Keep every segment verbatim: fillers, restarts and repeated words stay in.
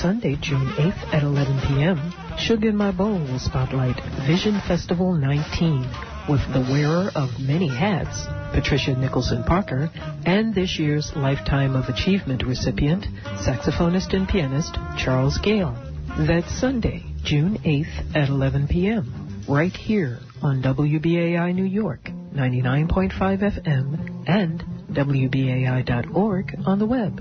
Sunday, June eighth at eleven p.m., Sugar in My Bowl will spotlight Vision Festival nineteen with the wearer of many hats, Patricia Nicholson Parker, and this year's Lifetime of Achievement recipient, saxophonist and pianist Charles Gale. That's Sunday, June eighth at eleven p.m., right here on W B A I New York, ninety-nine point five F M, and W B A I dot org on the web.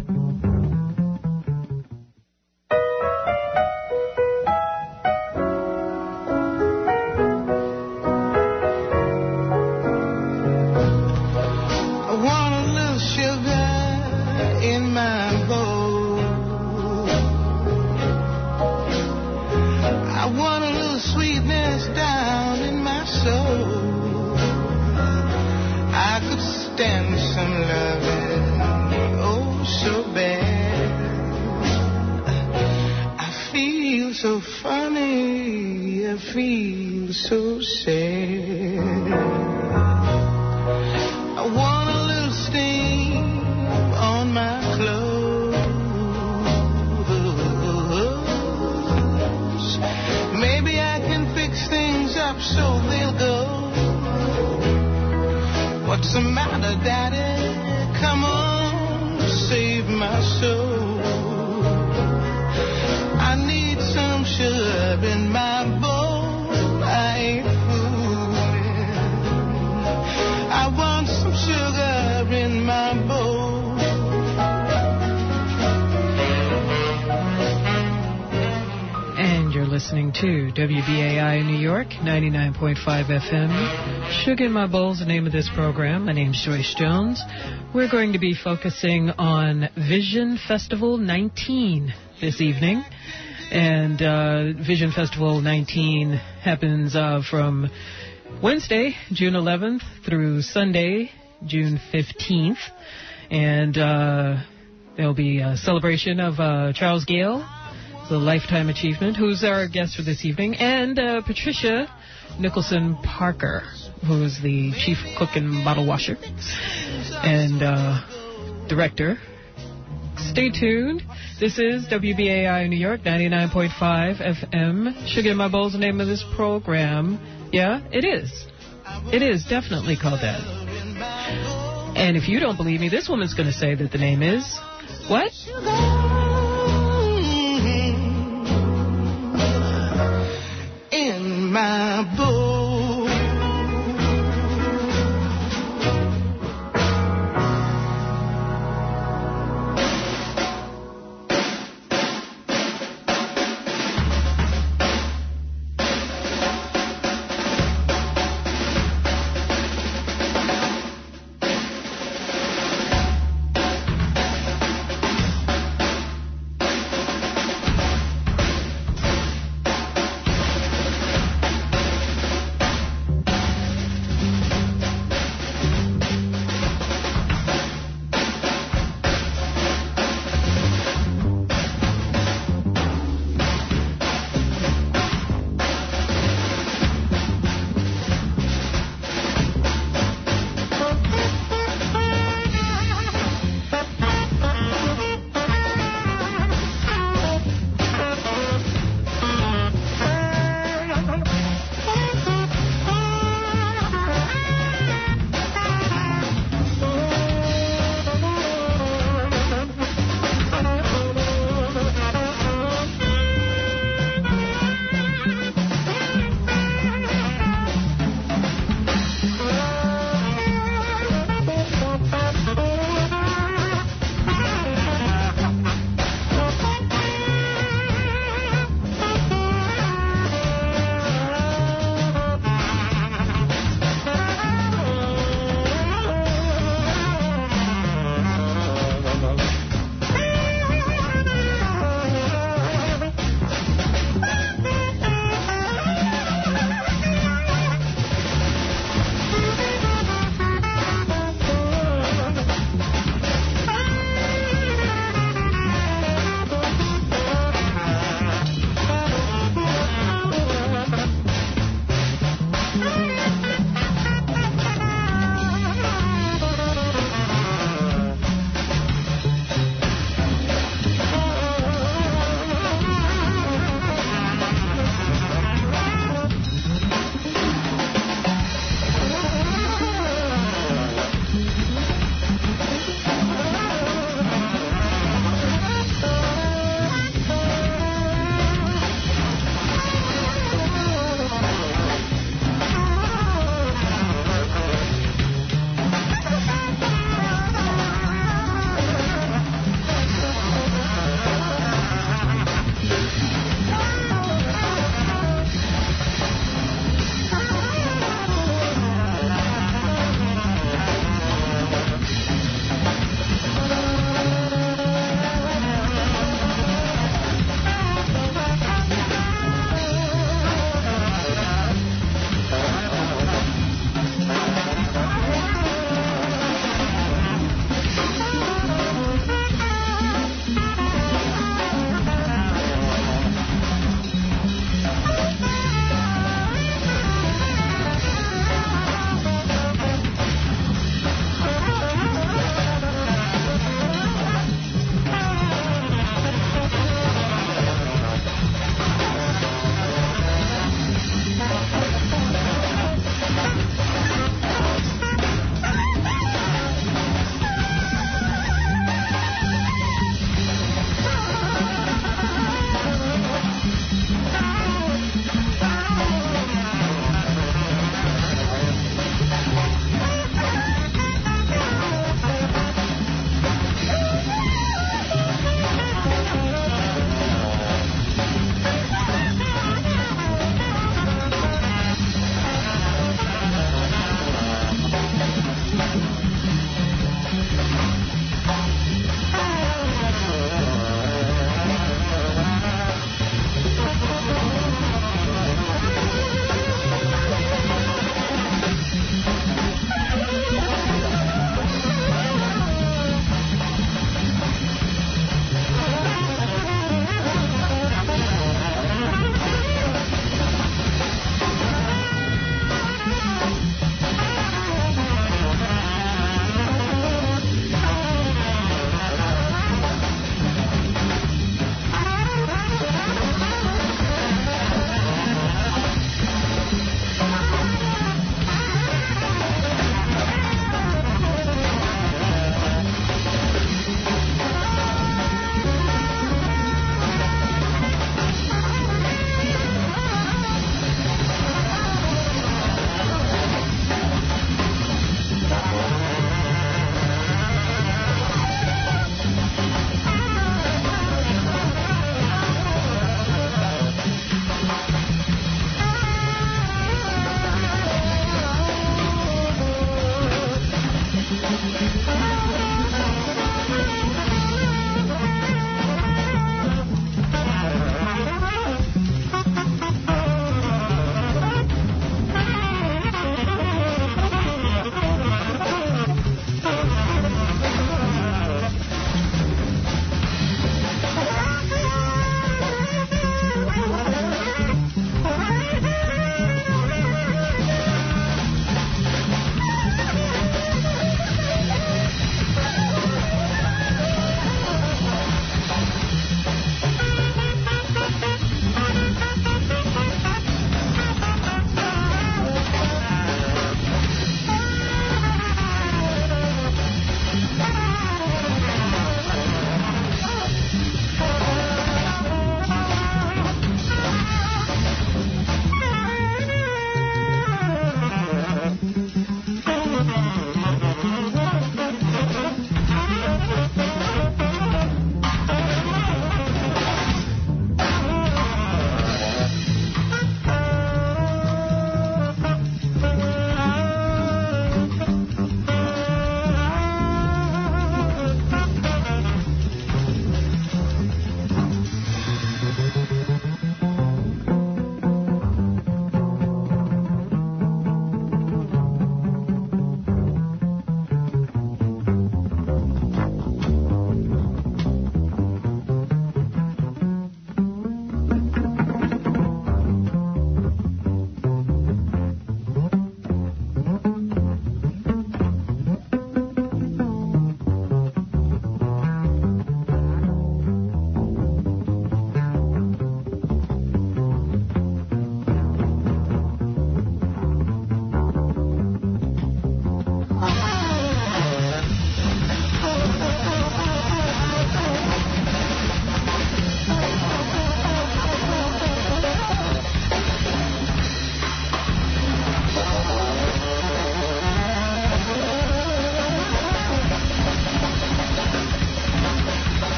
To W B A I New York, ninety-nine point five F M. Sugar in My Bowl is the name of this program. My name's Joyce Jones. We're going to be focusing on Vision Festival nineteen this evening. And uh, Vision Festival nineteen happens uh, from Wednesday, June eleventh, through Sunday, June fifteenth. And uh, there'll be a celebration of uh, Charles Gale, the Lifetime Achievement, who's our guest for this evening, and uh, Patricia Nicholson Parker, who's the chief cook and bottle washer and uh, director. Stay tuned. This is W B A I New York, ninety-nine point five F M. Sugar in My Bowl is the name of this program. Yeah, it is. It is definitely called that. And if you don't believe me, this woman's going to say that the name is what? In my bowl.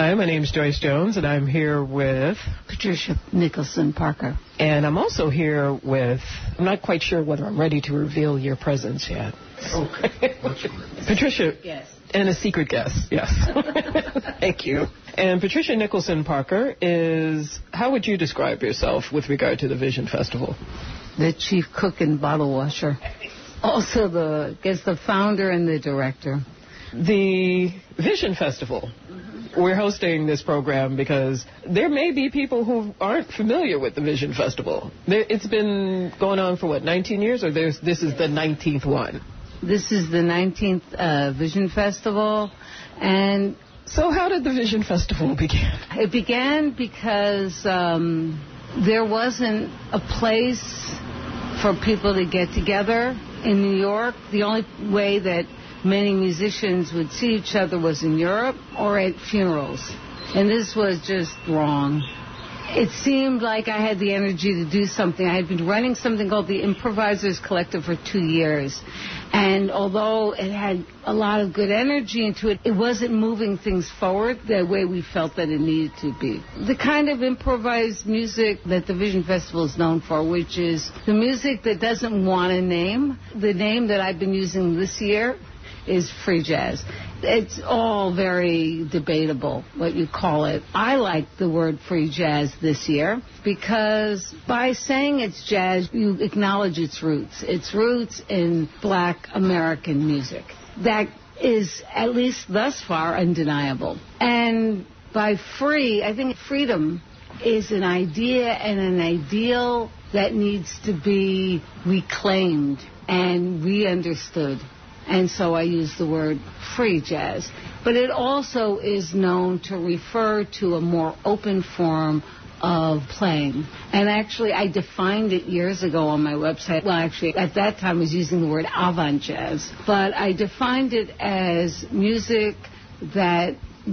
Hi, my name's Joyce Jones, and I'm here with Patricia Nicholson Parker. And I'm also here with, I'm not quite sure whether I'm ready to reveal your presence yet. Okay. Patricia. Yes. And a secret guest, yes. Thank you. And Patricia Nicholson Parker is, how would you describe yourself with regard to the Vision Festival? The chief cook and bottle washer. Also, the, I guess, the founder and the director. The Vision Festival. Mm-hmm. We're hosting this program because there may be people who aren't familiar with the Vision Festival. There, it's been going on for, what, nineteen years? Or there's, this is the nineteenth one? This is the nineteenth uh, Vision Festival. And so how did the Vision Festival begin? It began because um, there wasn't a place for people to get together in New York. The only way that many musicians would see each other was in Europe or at funerals. And this was just wrong. It seemed like I had the energy to do something. I had been running something called the Improvisers Collective for two years. And although it had a lot of good energy into it, it wasn't moving things forward the way we felt that it needed to be. The kind of improvised music that the Vision Festival is known for, which is the music that doesn't want a name. The name that I've been using this year is free jazz. It's all very debatable what you call it. I like the word free jazz this year because by saying it's jazz, you acknowledge its roots. Its roots in black American music. That is, at least thus far, undeniable. And by free, I think freedom is an idea and an ideal that needs to be reclaimed and re-understood. And so I use the word free jazz. But it also is known to refer to a more open form of playing. And actually, I defined it years ago on my website. Well, actually, at that time, I was using the word avant jazz. But I defined it as music that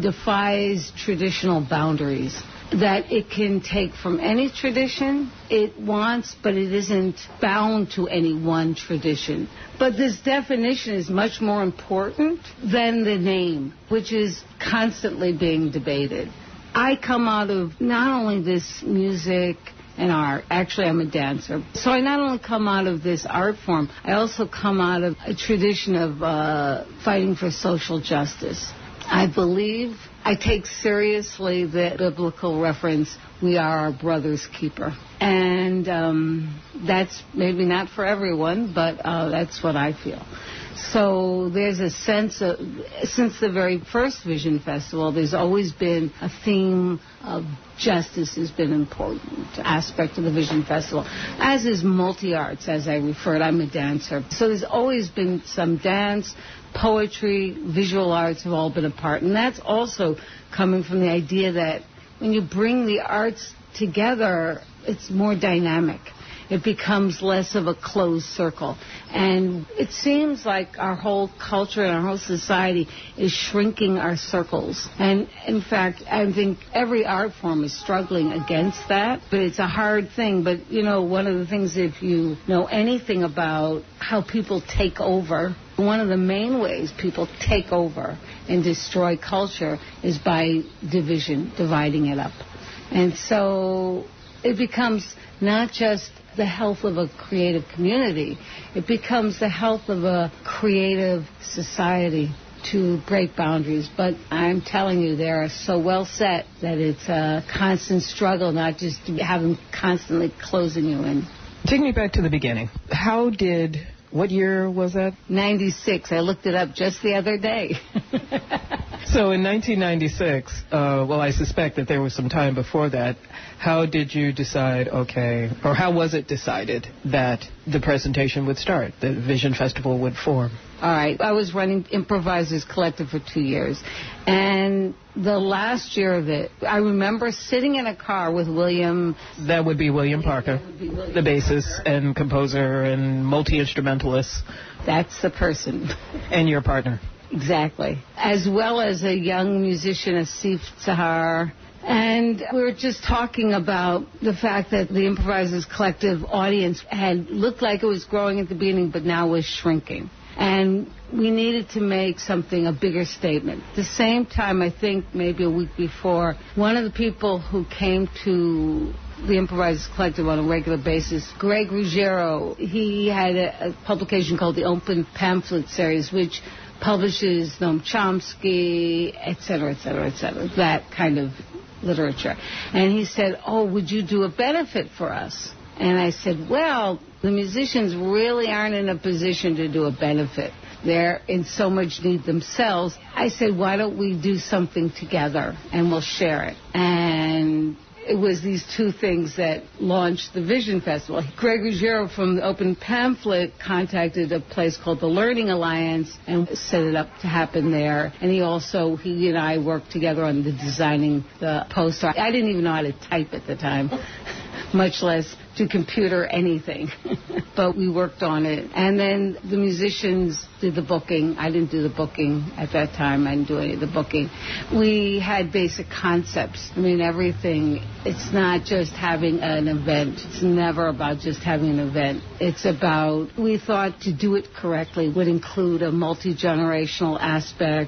defies traditional boundaries. That it can take from any tradition it wants, but it isn't bound to any one tradition. But this definition is much more important than the name, which is constantly being debated. I come out of not only this music and art, actually I'm a dancer, so I not only come out of this art form, I also come out of a tradition of uh, fighting for social justice. I believe, I take seriously the biblical reference, we are our brother's keeper. And um, that's maybe not for everyone, but uh, that's what I feel. So there's a sense of, since the very first Vision Festival, there's always been a theme of justice has been an important aspect of the Vision Festival, as is multi-arts, as I referred. I'm a dancer. So there's always been some dance, poetry, visual arts have all been a part. And that's also coming from the idea that when you bring the arts together, it's more dynamic. It becomes less of a closed circle. And it seems like our whole culture and our whole society is shrinking our circles. And, in fact, I think every art form is struggling against that. But it's a hard thing. But, you know, one of the things, if you know anything about how people take over, one of the main ways people take over and destroy culture is by division, dividing it up. And so it becomes not just the health of a creative community, it becomes the health of a creative society to break boundaries. But I'm telling you, they are so well set that it's a constant struggle, not just to have them constantly closing you in. Take me back to the beginning. How did, what year was that? ninety-six. I looked it up just the other day. So in nineteen ninety-six, uh, well, I suspect that there was some time before that. How did you decide, okay, or how was it decided that the presentation would start, the Vision Festival would form? All right. I was running Improvisers Collective for two years. And the last year of it, I remember sitting in a car with William. That would be William Parker, be William the bassist and composer and multi-instrumentalist. That's the person. And your partner. Exactly. As well as a young musician, Asif Sahar. And we were just talking about the fact that the Improvisers Collective audience had looked like it was growing at the beginning, but now was shrinking. And we needed to make something, a bigger statement. At the same time, I think maybe a week before, one of the people who came to the Improvisers Collective on a regular basis, Greg Ruggiero, he had a, a publication called the Open Pamphlet Series, which publishes Noam Chomsky, et cetera, et cetera, et cetera, that kind of literature. And he said, oh, would you do a benefit for us? And I said, well, the musicians really aren't in a position to do a benefit. They're in so much need themselves. I said, why don't we do something together and we'll share it? And it was these two things that launched the Vision Festival. Greg Ruggiero from the Open Pamphlet contacted a place called the Learning Alliance and set it up to happen there. And he also, he and I worked together on the designing the poster. I didn't even know how to type at the time, much less to computer anything. But we worked on it. And then the musicians did the booking. I didn't do the booking at that time. I didn't do any of the booking. We had basic concepts. I mean, everything. It's not just having an event. It's never about just having an event. It's about, we thought to do it correctly would include a multi-generational aspect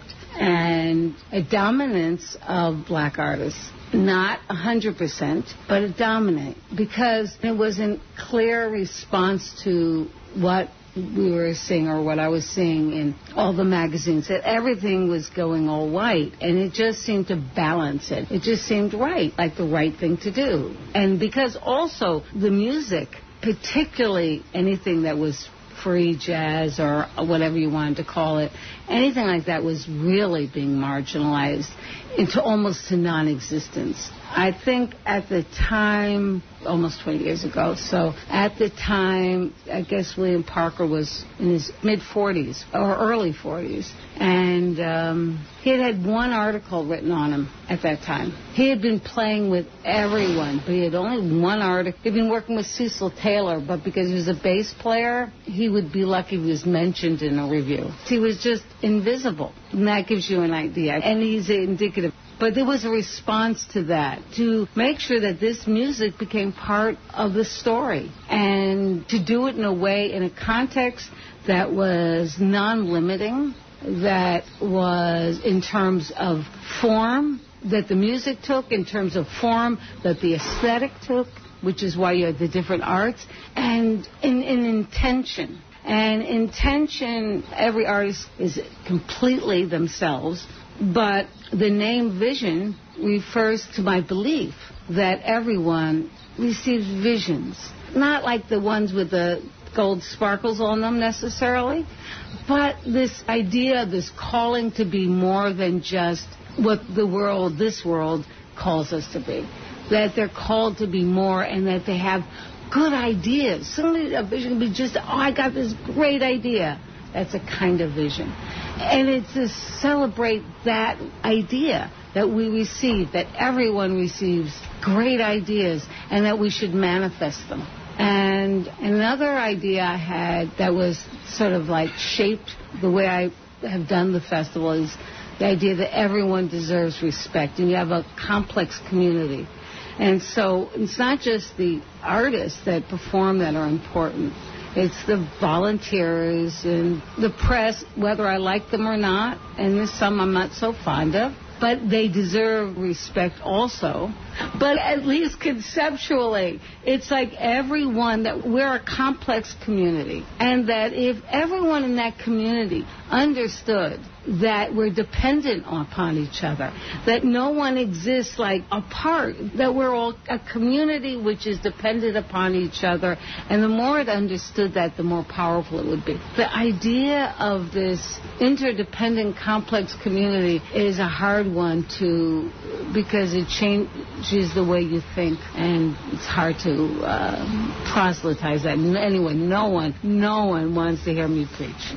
and a dominance of black artists. Not one hundred percent, but a dominate, because it was a clear response to what we were seeing or what I was seeing in all the magazines, that everything was going all white, and it just seemed to balance it. It just seemed right, like the right thing to do. And because also the music, particularly anything that was free jazz or whatever you wanted to call it, anything like that was really being marginalized into almost to non-existence. I think at the time, almost twenty years ago, so at the time, I guess William Parker was in his mid-forties or early forties, and um, he had had one article written on him at that time. He had been playing with everyone, but he had only one article. He'd been working with Cecil Taylor, but because he was a bass player, he would be lucky if he was mentioned in a review. He was just invisible, and that gives you an idea. And he's indicative. But there was a response to that, to make sure that this music became part of the story, and to do it in a way, in a context that was non-limiting, that was in terms of form, that the music took, in terms of form, that the aesthetic took, which is why you had the different arts, and in, in intention. And intention, every artist is completely themselves, but the name Vision refers to my belief that everyone receives visions. Not like the ones with the gold sparkles on them necessarily, but this idea, this calling to be more than just what the world, this world, calls us to be. That they're called to be more, and that they have good ideas. Suddenly a vision can be just, oh, I got this great idea. That's a kind of vision. And it's to celebrate that idea that we receive, that everyone receives great ideas, and that we should manifest them. And another idea I had that was sort of like shaped the way I have done the festival is the idea that everyone deserves respect, and you have a complex community. And so it's not just the artists that perform that are important. It's the volunteers and the press, whether I like them or not, and there's some I'm not so fond of, but they deserve respect also. But at least conceptually, it's like everyone, that we're a complex community, and that if everyone in that community understood that we're dependent upon each other, that no one exists like apart, that we're all a community which is dependent upon each other, and the more it understood that, the more powerful it would be. The idea of this interdependent, complex community is a hard one to, because it changes the way you think, and it's hard to uh, proselytize that. Anyway, no one, no one wants to hear me preach.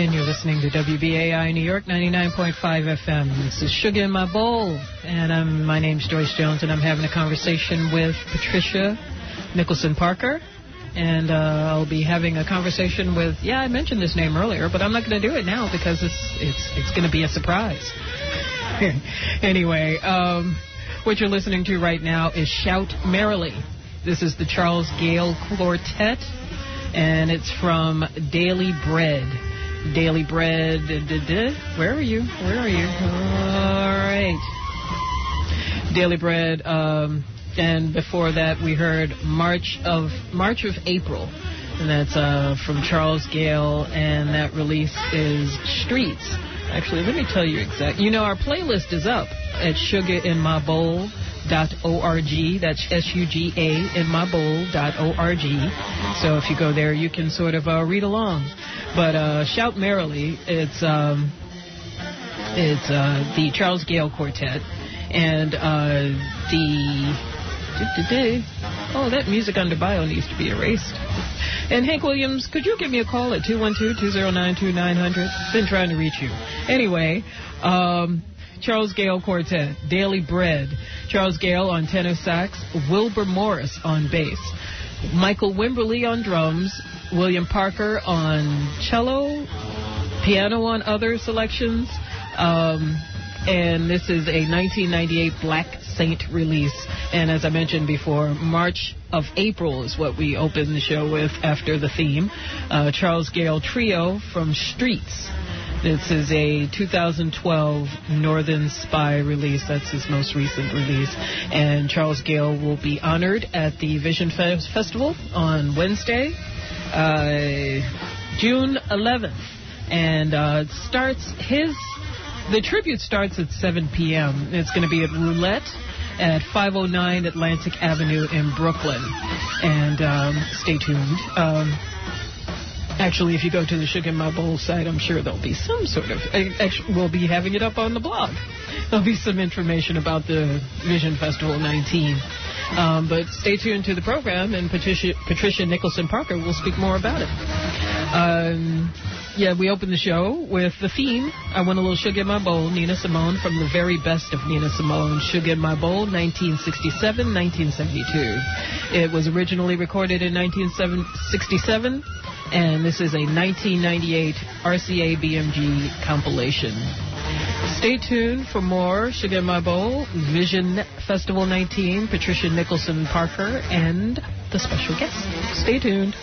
and you're listening to W B A I New York, ninety-nine point five F M. This is Sugar in My Bowl, and I'm, my name's Joyce Jones, and I'm having a conversation with Patricia Nicholson Parker, and uh, I'll be having a conversation with, yeah, I mentioned this name earlier, but I'm not going to do it now because it's it's it's going to be a surprise. Anyway, um, what you're listening to right now is Shout Merrily. This is the Charles Gale Quartet, and it's from Daily Bread. Daily Bread. Where are you? Where are you? All right. Daily Bread. Um, and before that, we heard March of March of April, and that's uh, from Charles Gale, and that release is Streets. Actually, let me tell you exactly. You know, our playlist is up at sugar in my bowl dot org. That's S U G A in my bowl dot org. So if you go there, you can sort of uh, read along. But uh, Shout Merrily, it's um, it's uh, the Charles Gale Quartet, and uh, the oh, that music under bio needs to be erased. And Hank Williams, could you give me a call at two one two, two zero nine, two nine zero zero? Been trying to reach you. Anyway, um, Charles Gale Quartet, Daily Bread, Charles Gale on tenor sax, Wilbur Morris on bass, Michael Wimberly on drums, William Parker on cello, piano on other selections, um, and this is a nineteen ninety-eight Black Saint release. And as I mentioned before, March of April is what we open the show with after the theme. Uh, Charles Gale Trio from Streets. This is a two thousand twelve Northern Spy release. That's his most recent release. And Charles Gale will be honored at the Vision Fe- Festival on Wednesday, uh, June eleventh. And uh, it starts his... The tribute starts at seven p.m. It's going to be at Roulette at five oh nine Atlantic Avenue in Brooklyn. And um, stay tuned. Um, actually, if you go to the Sugar in My Bowl site, I'm sure there'll be some sort of... Actually, we'll be having it up on the blog. There'll be some information about the Vision Festival nineteen. Um, but stay tuned to the program, and Patricia, Patricia Nicholson Parker will speak more about it. Um... Yeah, we opened the show with the theme, I Want a Little Sugar in My Bowl, Nina Simone, from the very best of Nina Simone, Sugar in My Bowl, nineteen sixty-seven, nineteen seventy-two. It was originally recorded in nineteen sixty-seven, and this is a nineteen ninety-eight R C A B M G compilation. Stay tuned for more Sugar in My Bowl, Vision Festival nineteen, Patricia Nicholson Parker, and the special guest. Stay tuned.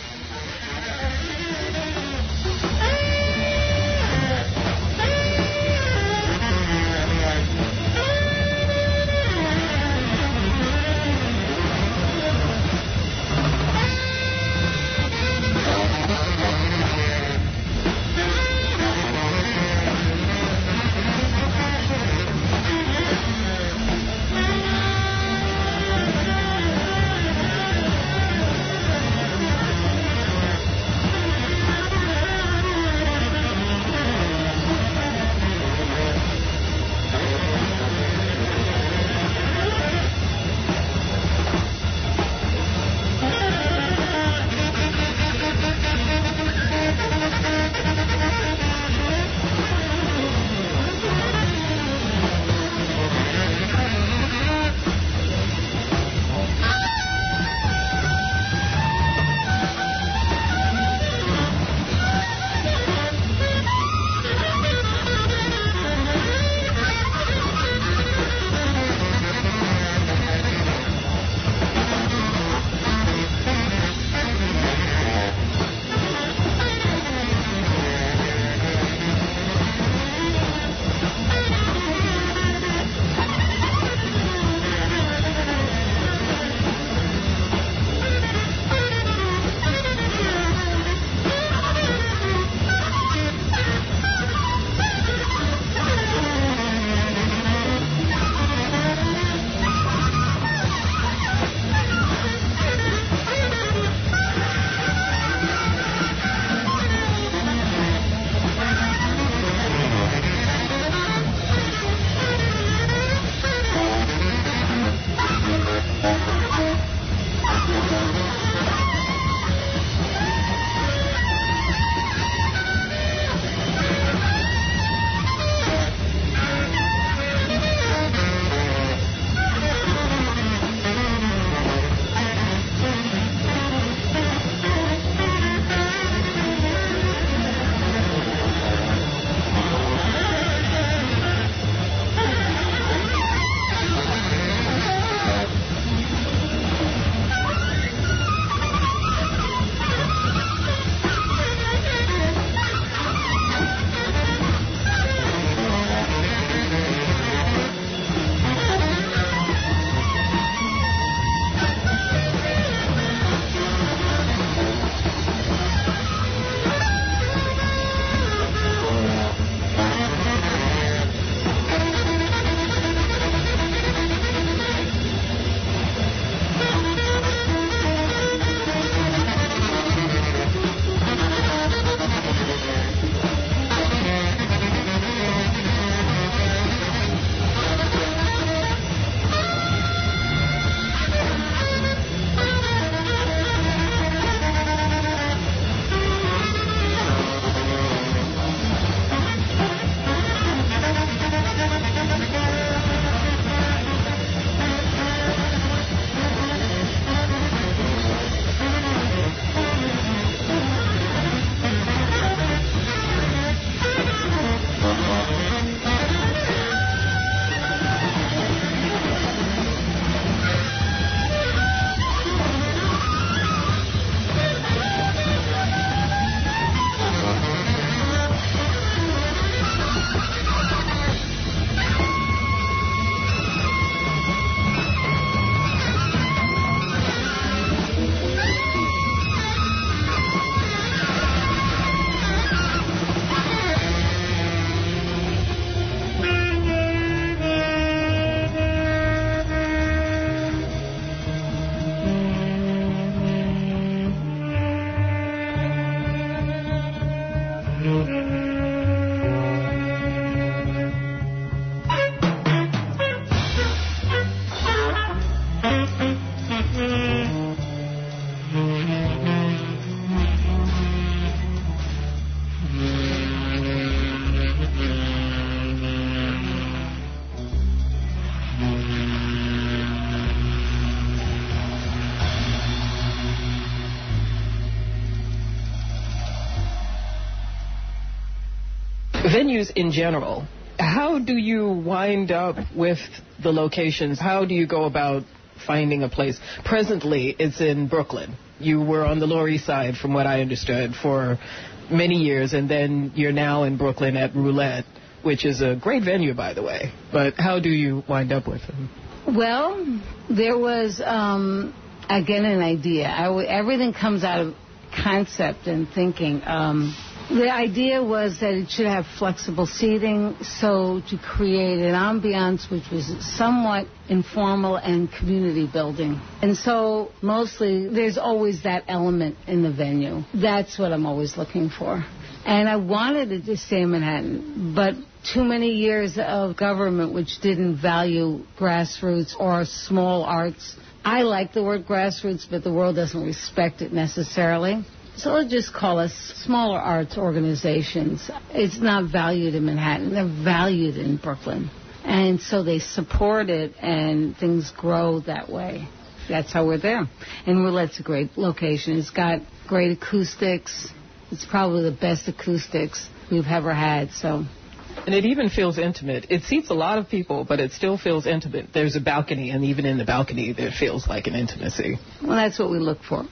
Venues in general, how do you wind up with the locations? How do you go about finding a place? Presently, it's in Brooklyn. You were on the Lower East Side, from what I understood, for many years, and then you're now in Brooklyn at Roulette, which is a great venue, by the way. But how do you wind up with them? Well, there was, um, again, an idea. I w- everything comes out of concept and thinking. Um, the idea was that it should have flexible seating, so to create an ambiance which was somewhat informal and community building. And so mostly there's always that element in the venue. That's what I'm always looking for. And I wanted it to stay in Manhattan, but too many years of government which didn't value grassroots or small arts. I like the word grassroots, but the world doesn't respect it necessarily. So let's just call us smaller arts organizations. It's not valued in Manhattan. They're valued in Brooklyn. And so they support it, and things grow that way. That's how we're there. And Roulette's a great location. It's got great acoustics. It's probably the best acoustics we've ever had, so... And it even feels intimate. It seats a lot of people, but it still feels intimate. There's a balcony, and even in the balcony, there feels like an intimacy. Well, that's what we look for.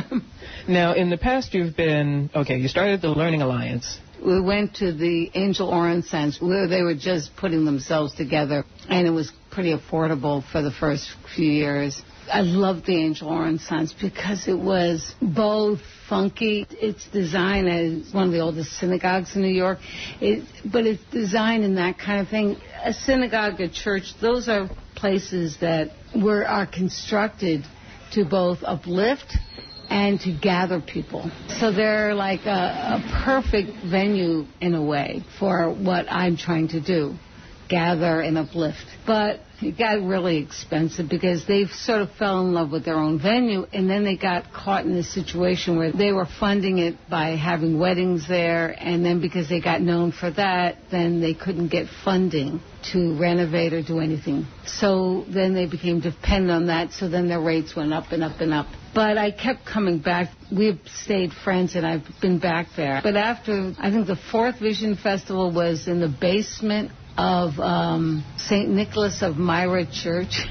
Now, in the past, you've been, okay, you started the Learning Alliance. We went to the Angel Orange Center, where they were just putting themselves together, and it was pretty affordable for the first few years. I loved the Angel Orange Center because it was both funky. It's designed as one of the oldest synagogues in New York, it, but it's designed in that kind of thing. A synagogue, a church, those are places that were are constructed to both uplift and to gather people. So they're like a, a perfect venue in a way for what I'm trying to do, gather and uplift. But it got really expensive because they sort of fell in love with their own venue, and then they got caught in this situation where they were funding it by having weddings there, and then because they got known for that, then they couldn't get funding to renovate or do anything. So then they became dependent on that, so then their rates went up and up and up. But I kept coming back. We've stayed friends, and I've been back there. But after, I think the fourth Vision Festival was in the basement of um, Saint Nicholas of Myra Church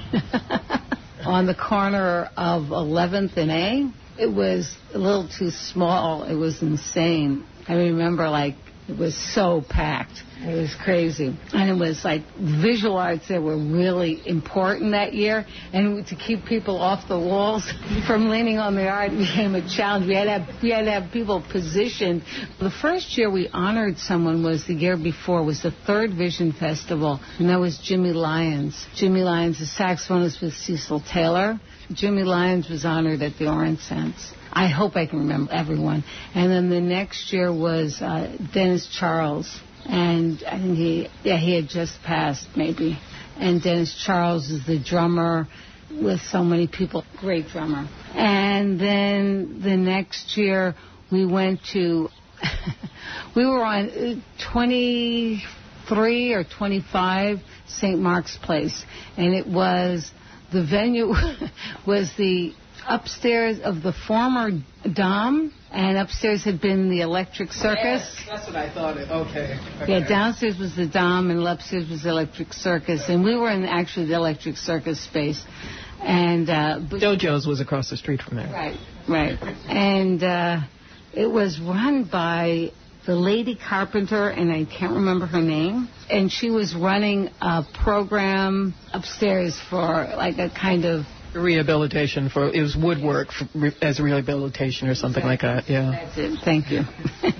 on the corner of eleventh and A. It was a little too small. It was insane. I remember, like, it was so packed. It was crazy. And it was like visual arts that were really important that year. And to keep people off the walls from leaning on the art became a challenge. We had to have, we had to have people positioned. The first year we honored someone was the year before, was the third Vision Festival. And that was Jimmy Lyons. Jimmy Lyons, the saxophonist with Cecil Taylor. Jimmy Lyons was honored at the Orange Sense. I hope I can remember everyone. And then the next year was uh, Dennis Charles. And I think he, yeah, he had just passed, maybe. And Dennis Charles is the drummer with so many people. Great drummer. And then the next year we went to, we were on twenty-three or twenty-five Saint Mark's Place. And it was, the venue was the upstairs of the former Dom, and upstairs had been the Electric Circus. Yes, that's what I thought. It. Okay. okay. Yeah, downstairs was the Dom, and upstairs was the Electric Circus, and we were in actually the Electric Circus space. And uh, Dojo's was across the street from there. Right, right. And uh, it was run by the Lady Carpenter, and I can't remember her name. And she was running a program upstairs for like a kind of rehabilitation for, it was woodwork for, as rehabilitation or something like that, yeah. That's it, thank you.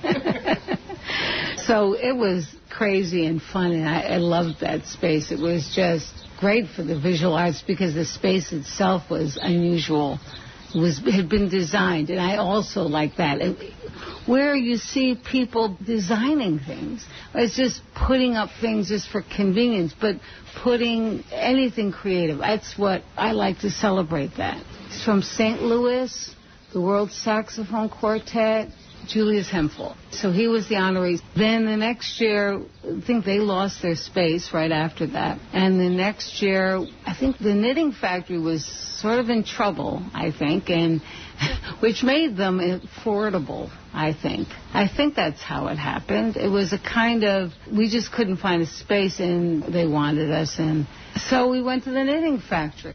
So it was crazy and fun, and I, I loved that space. It was just great for the visual arts because the space itself was unusual. It was had been designed, and I also like that. It, where you see people designing things, it's just putting up things just for convenience, but putting anything creative. That's what I like to celebrate. That. It's from Saint Louis, the World Saxophone Quartet, Julius Hemphill. So he was the honoree. Then the next year, I think they lost their space right after that. And the next year, I think the Knitting Factory was sort of in trouble, I think, and which made them affordable, I think. I think that's how it happened. It was a kind of, we just couldn't find a space, and they wanted us, and so we went to the Knitting Factory.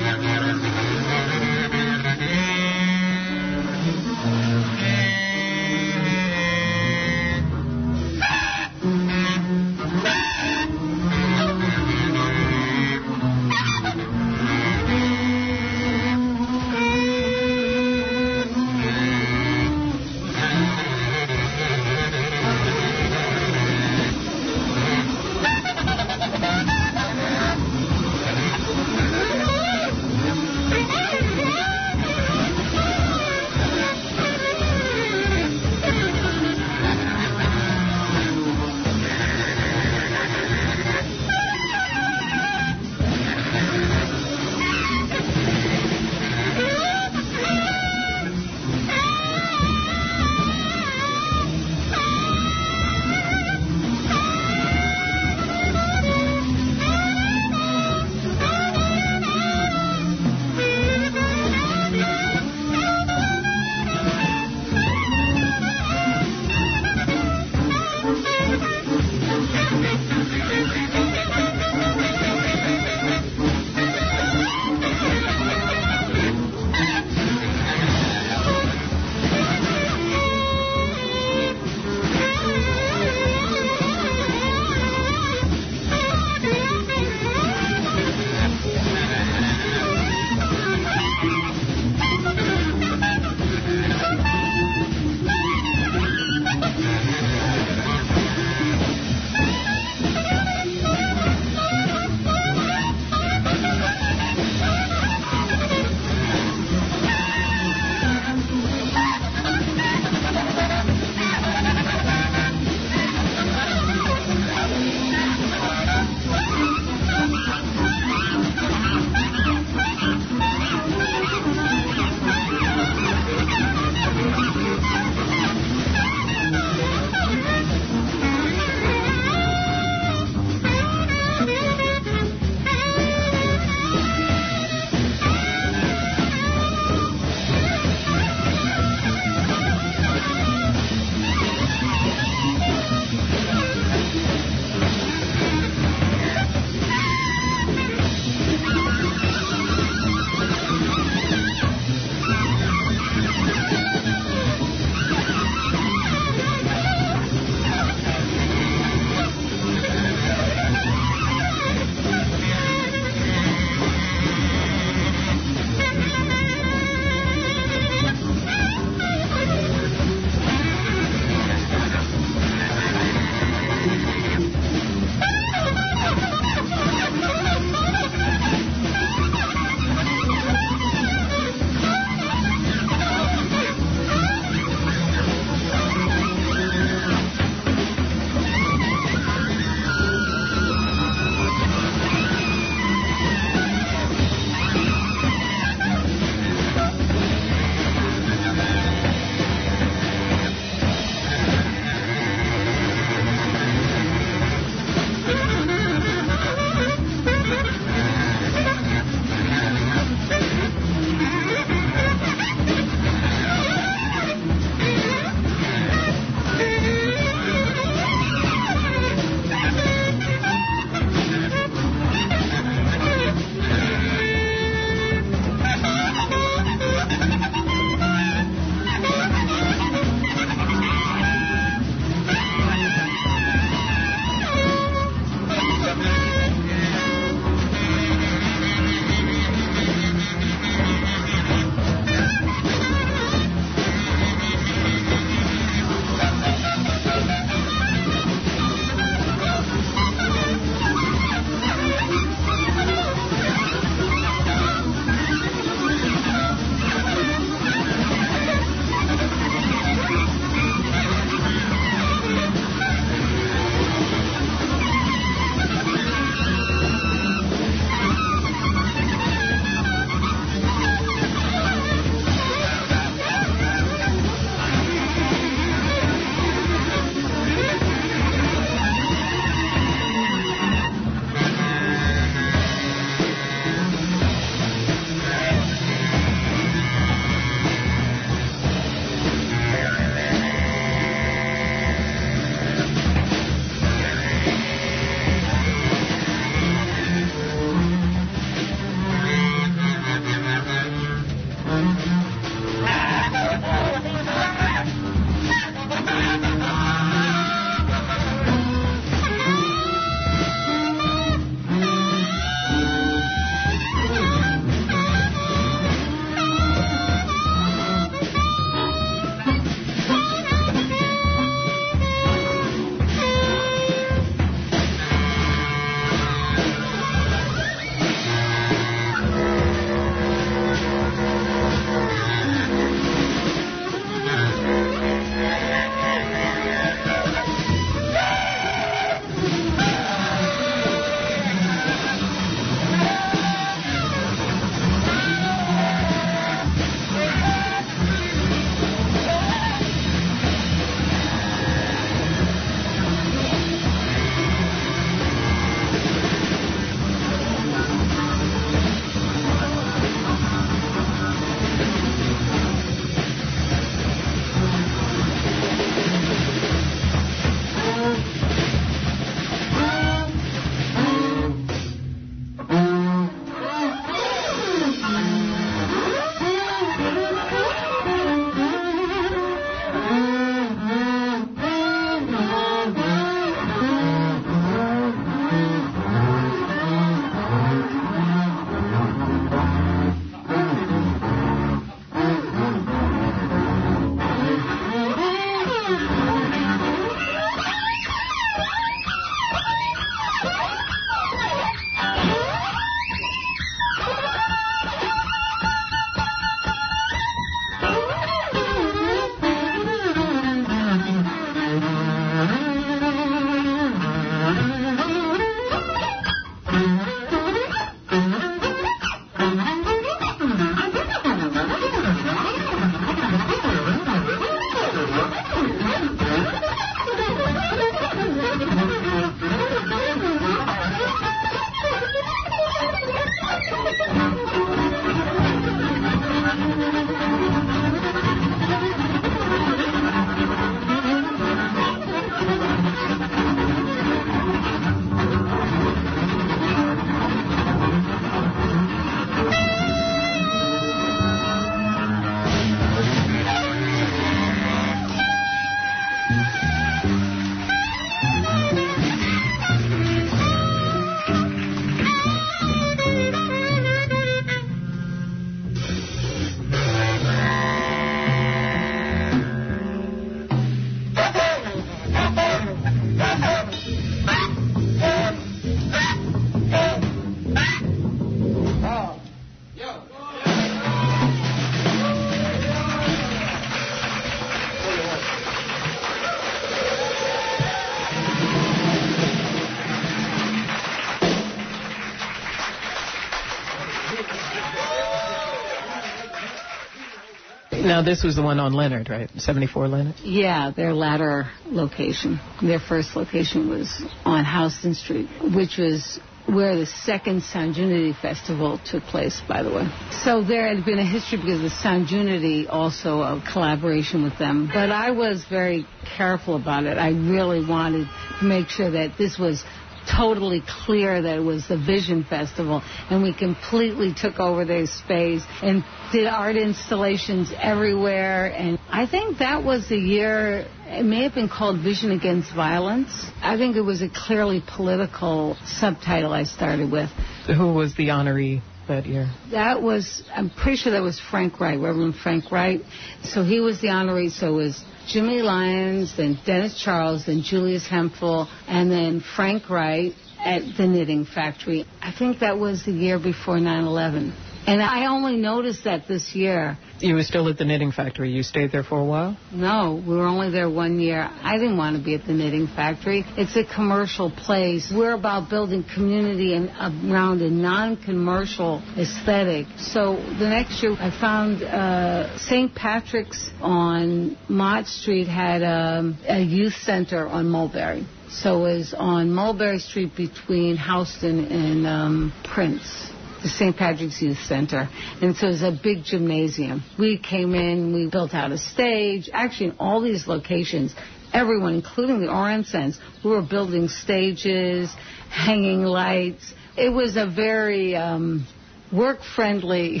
Now, this was the one on Leonard, right? seventy-four Leonard? Yeah, their latter location. Their first location was on Houston Street, which was where the second Sound Unity Festival took place, by the way. So there had been a history because of Sound Unity, also a collaboration with them. But I was very careful about it. I really wanted to make sure that this was totally clear that it was the Vision Festival, and we completely took over their space and did art installations everywhere. And I think that was the year, it may have been called Vision Against Violence. I think it was a clearly political subtitle I started with. Who was the honoree that year? That was, I'm pretty sure that was Frank Wright, Reverend Frank Wright. So he was the honoree, so it was Jimmy Lyons, then Dennis Charles, then Julius Hemphill, and then Frank Wright at the Knitting Factory. I think that was the year before nine eleven. And I only noticed that this year. You were still at the Knitting Factory. You stayed there for a while? No, we were only there one year. I didn't want to be at the Knitting Factory. It's a commercial place. We're about building community and around a non-commercial aesthetic. So the next year I found uh, Saint Patrick's on Mott Street had um, a youth center on Mulberry. So it was on Mulberry Street between Houston and um, Prince. The Saint Patrick's Youth Center. And so it was a big gymnasium. We came in, we built out a stage. Actually, in all these locations, everyone, including the Oransense, we were building stages, hanging lights. It was a very um, work-friendly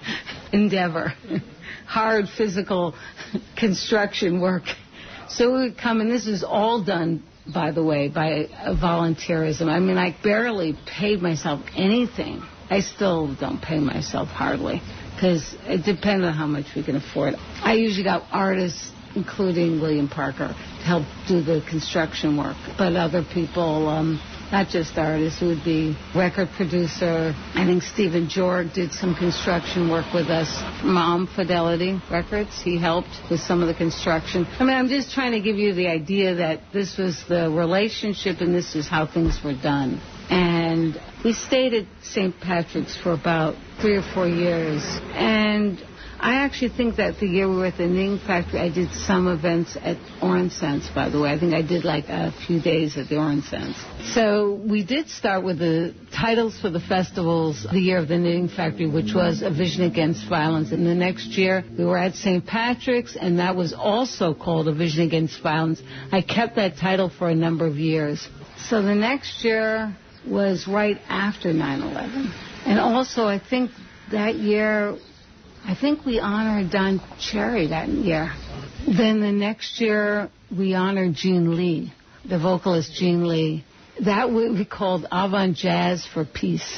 endeavor, hard physical construction work. So we would come, and this is all done, by the way, by uh, volunteerism. I mean, I barely paid myself anything. I still don't pay myself hardly because it depends on how much we can afford. I usually got artists, including William Parker, to help do the construction work. But other people, um, not just artists, it would be record producer. I think Stephen Jorg did some construction work with us. Mom Fidelity Records, he helped with some of the construction. I mean, I'm just trying to give you the idea that this was the relationship and this is how things were done. And we stayed at Saint Patrick's for about three or four years. And I actually think that the year we were at the Knitting Factory, I did some events at Oransense, by the way. I think I did like a few days at the Oransense. So we did start with the titles for the festivals, the year of the Knitting Factory, which was A Vision Against Violence. And the next year, we were at Saint Patrick's, and that was also called A Vision Against Violence. I kept that title for a number of years. So the next year was right after nine eleven. And also, I think that year, I think we honored Don Cherry that year. Then the next year, we honored Gene Lee, the vocalist Gene Lee. That would be called Avant Jazz for Peace.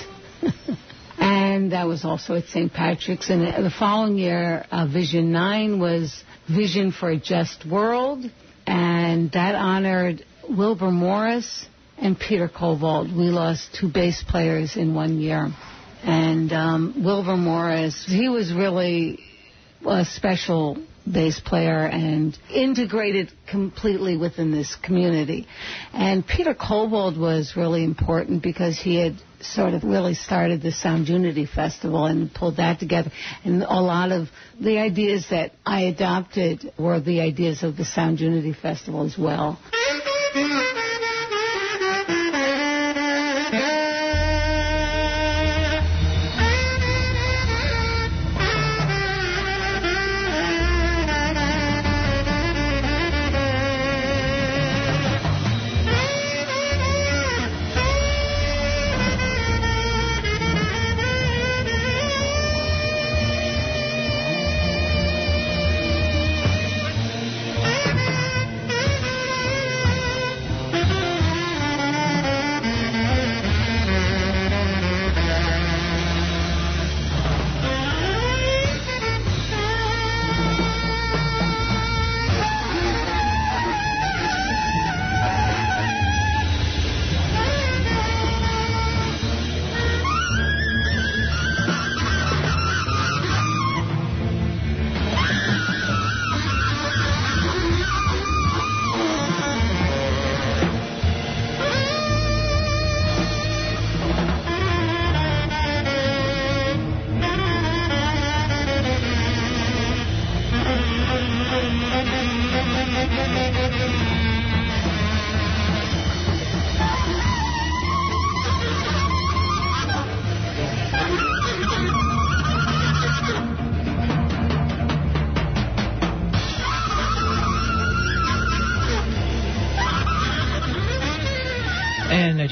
And that was also at Saint Patrick's. And the following year, uh, Vision nine was Vision for a Just World. And that honored Wilbur Morris and Peter Kobold. We lost two bass players in one year. And um, Wilbur Morris, he was really a special bass player and integrated completely within this community. And Peter Kobold was really important because he had sort of really started the Sound Unity Festival and pulled that together. And a lot of the ideas that I adopted were the ideas of the Sound Unity Festival as well.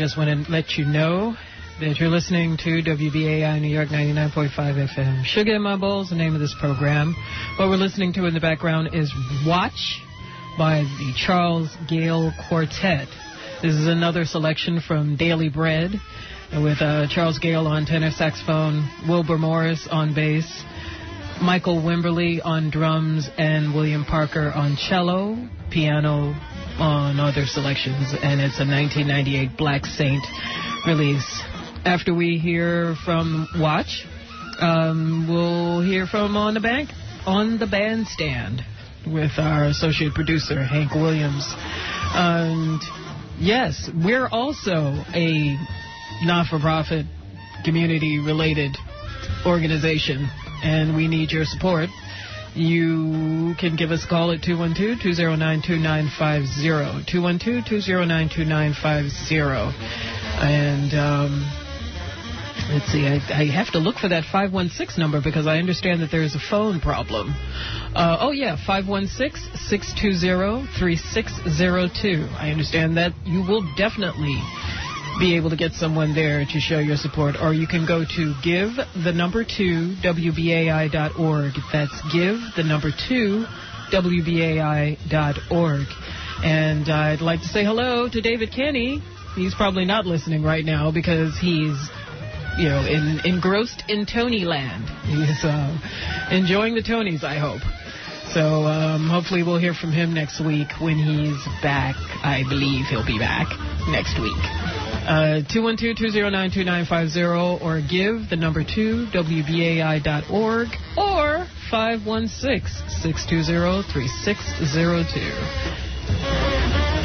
just want to let you know that you're listening to W B A I New York ninety-nine point five F M. Sugar in My Bowl is the name of this program. What we're listening to in the background is Watch by the Charles Gale Quartet. This is another selection from Daily Bread with uh, Charles Gale on tenor saxophone, Wilbur Morris on bass, Michael Wimberly on drums, and William Parker on cello, piano on other selections. And it's a nineteen ninety-eight Black Saint release. After we hear from Watch, um, we'll hear from On the Bank, On the Bandstand with our associate producer, Hank Williams. And yes, we're also a not-for-profit, community-related organization, and we need your support. You can give us a call at two one two, two zero nine, two nine five zero, two one two, two zero nine, two nine five zero. And um, let's see, I, I have to look for that five one six number because I understand that there's a phone problem. Uh, oh, yeah, five one six, six two zero, three six zero two. I understand that you will definitely be able to get someone there to show your support. Or you can go to give the number two W B A I dot org. That's give the number two W B A I dot org. And I'd like to say hello to David Kenny. He's probably not listening right now because he's, you know, in, engrossed in Tony land. He's uh, enjoying the Tonys, I hope. So um, hopefully we'll hear from him next week when he's back. I believe he'll be back next week. Uh, two one two, two zero nine, two nine five zero or give the number two W B A I dot org or five one six, six two zero, three six zero two.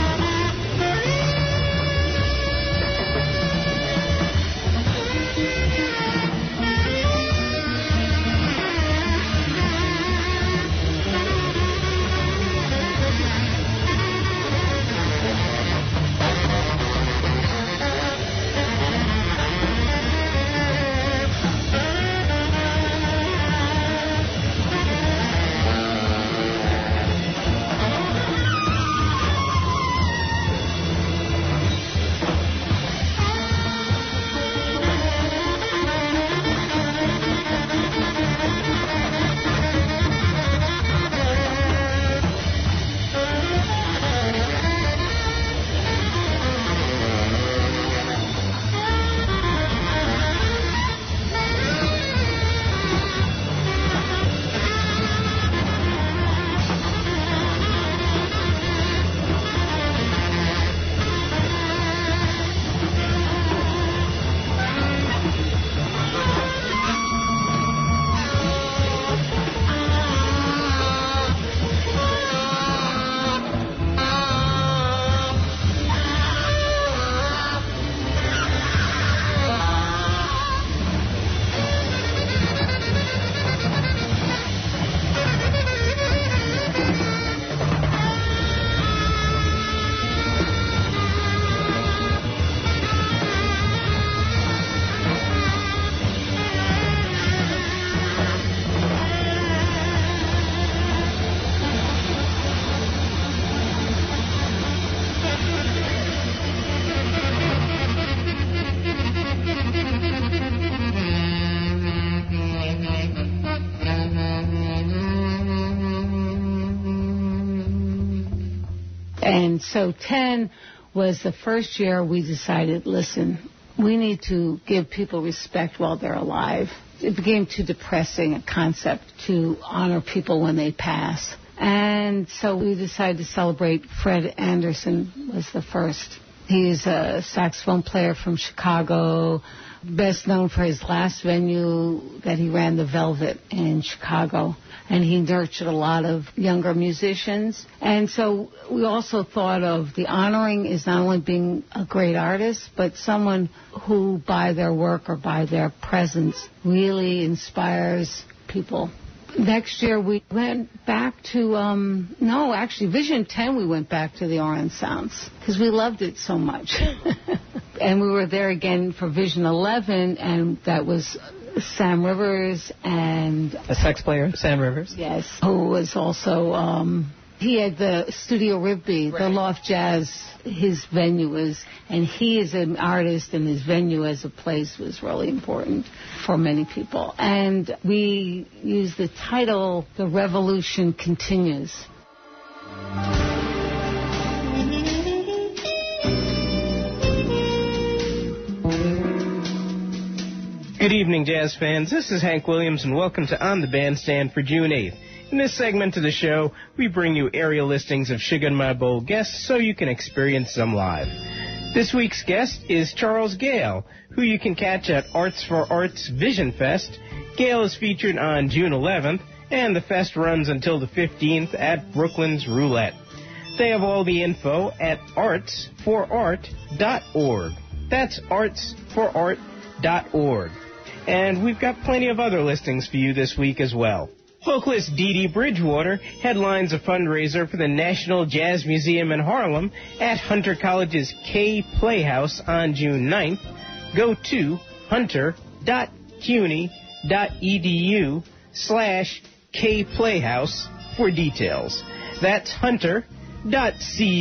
And so ten was the first year we decided, listen, we need to give people respect while they're alive. It became too depressing a concept to honor people when they pass. And so we decided to celebrate Fred Anderson was the first. He's a saxophone player from Chicago, best known for his last venue that he ran, the Velvet in Chicago. And he nurtured a lot of younger musicians. And so we also thought of the honoring is not only being a great artist, but someone who, by their work or by their presence, really inspires people. Next year, we went back to, um, no, actually, Vision ten, we went back to the Orange Sounds because we loved it so much. And we were there again for Vision eleven, and that was Sam Rivers and... A sax player, Sam Rivers. Yes, who was also um, He had the Studio Ribby, right. The Loft Jazz, his venue was, and he is an artist, and his venue as a place was really important for many people. And we used the title, The Revolution Continues. Good evening, jazz fans. This is Hank Williams, and welcome to On the Bandstand for June eighth. In this segment of the show, we bring you area listings of Sugar in My Bowl guests so you can experience them live. This week's guest is Charles Gale, who you can catch at Arts for Arts Vision Fest. Gale is featured on June eleventh, and the fest runs until the fifteenth at Brooklyn's Roulette. They have all the info at arts for art dot org. That's arts for art dot org. And we've got plenty of other listings for you this week as well. Vocalist Dee Dee Bridgewater headlines a fundraiser for the National Jazz Museum in Harlem at Hunter College's K Playhouse on June ninth. Go to hunter dot cuny dot e d u slash K Playhouse for details. That's hunter dot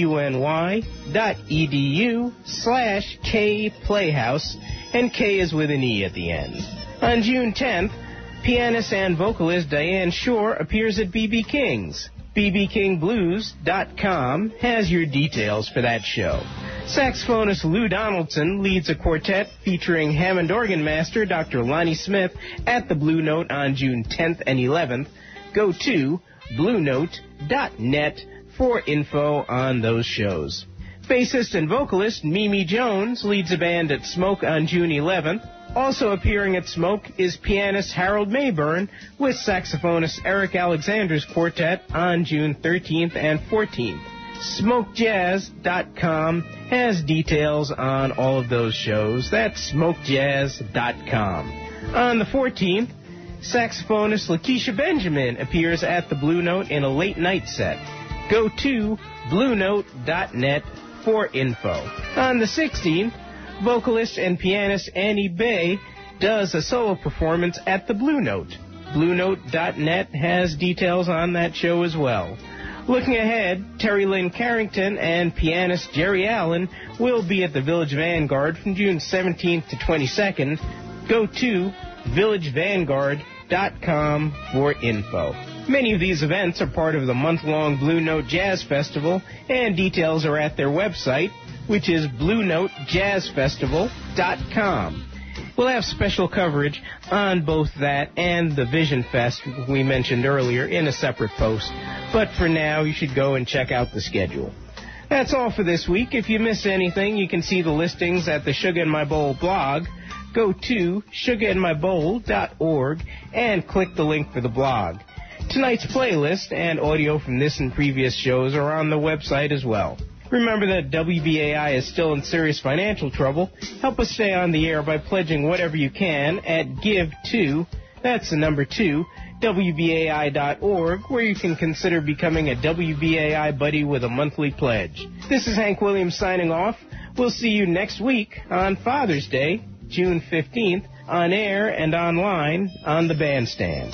cuny dot e d u slash K Playhouse, and K is with an E at the end. On June tenth, pianist and vocalist Diane Shore appears at B B King's. b b king blues dot com has your details for that show. Saxophonist Lou Donaldson leads a quartet featuring Hammond organ master Doctor Lonnie Smith at the Blue Note on June tenth and eleventh. Go to blue note dot net for info on those shows. Bassist and vocalist Mimi Jones leads a band at Smoke on June eleventh. Also appearing at Smoke is pianist Harold Mayburn with saxophonist Eric Alexander's quartet on June thirteenth and fourteenth. smoke jazz dot com has details on all of those shows. That's smoke jazz dot com. On the fourteenth, saxophonist Lakeisha Benjamin appears at the Blue Note in a late night set. Go to blue note dot net for info. On the sixteenth, vocalist and pianist Annie Bay does a solo performance at the Blue Note. blue note dot net has details on that show as well. Looking ahead, Terry Lynn Carrington and pianist Jerry Allen will be at the Village Vanguard from June seventeenth to twenty-second. Go to village vanguard dot com for info. Many of these events are part of the month-long Blue Note Jazz Festival, and details are at their website, which is blue note jazz festival dot com. We'll have special coverage on both that and the Vision Fest we mentioned earlier in a separate post. But for now, you should go and check out the schedule. That's all for this week. If you missed anything, you can see the listings at the Sugar in My Bowl blog. Go to sugar in my bowl dot org and click the link for the blog. Tonight's playlist and audio from this and previous shows are on the website as well. Remember that W B A I is still in serious financial trouble. Help us stay on the air by pledging whatever you can at give to, that's the number two, W B A I dot org, where you can consider becoming a W B A I buddy with a monthly pledge. This is Hank Williams signing off. We'll see you next week on Father's Day, June fifteenth, on air and online on the Bandstand.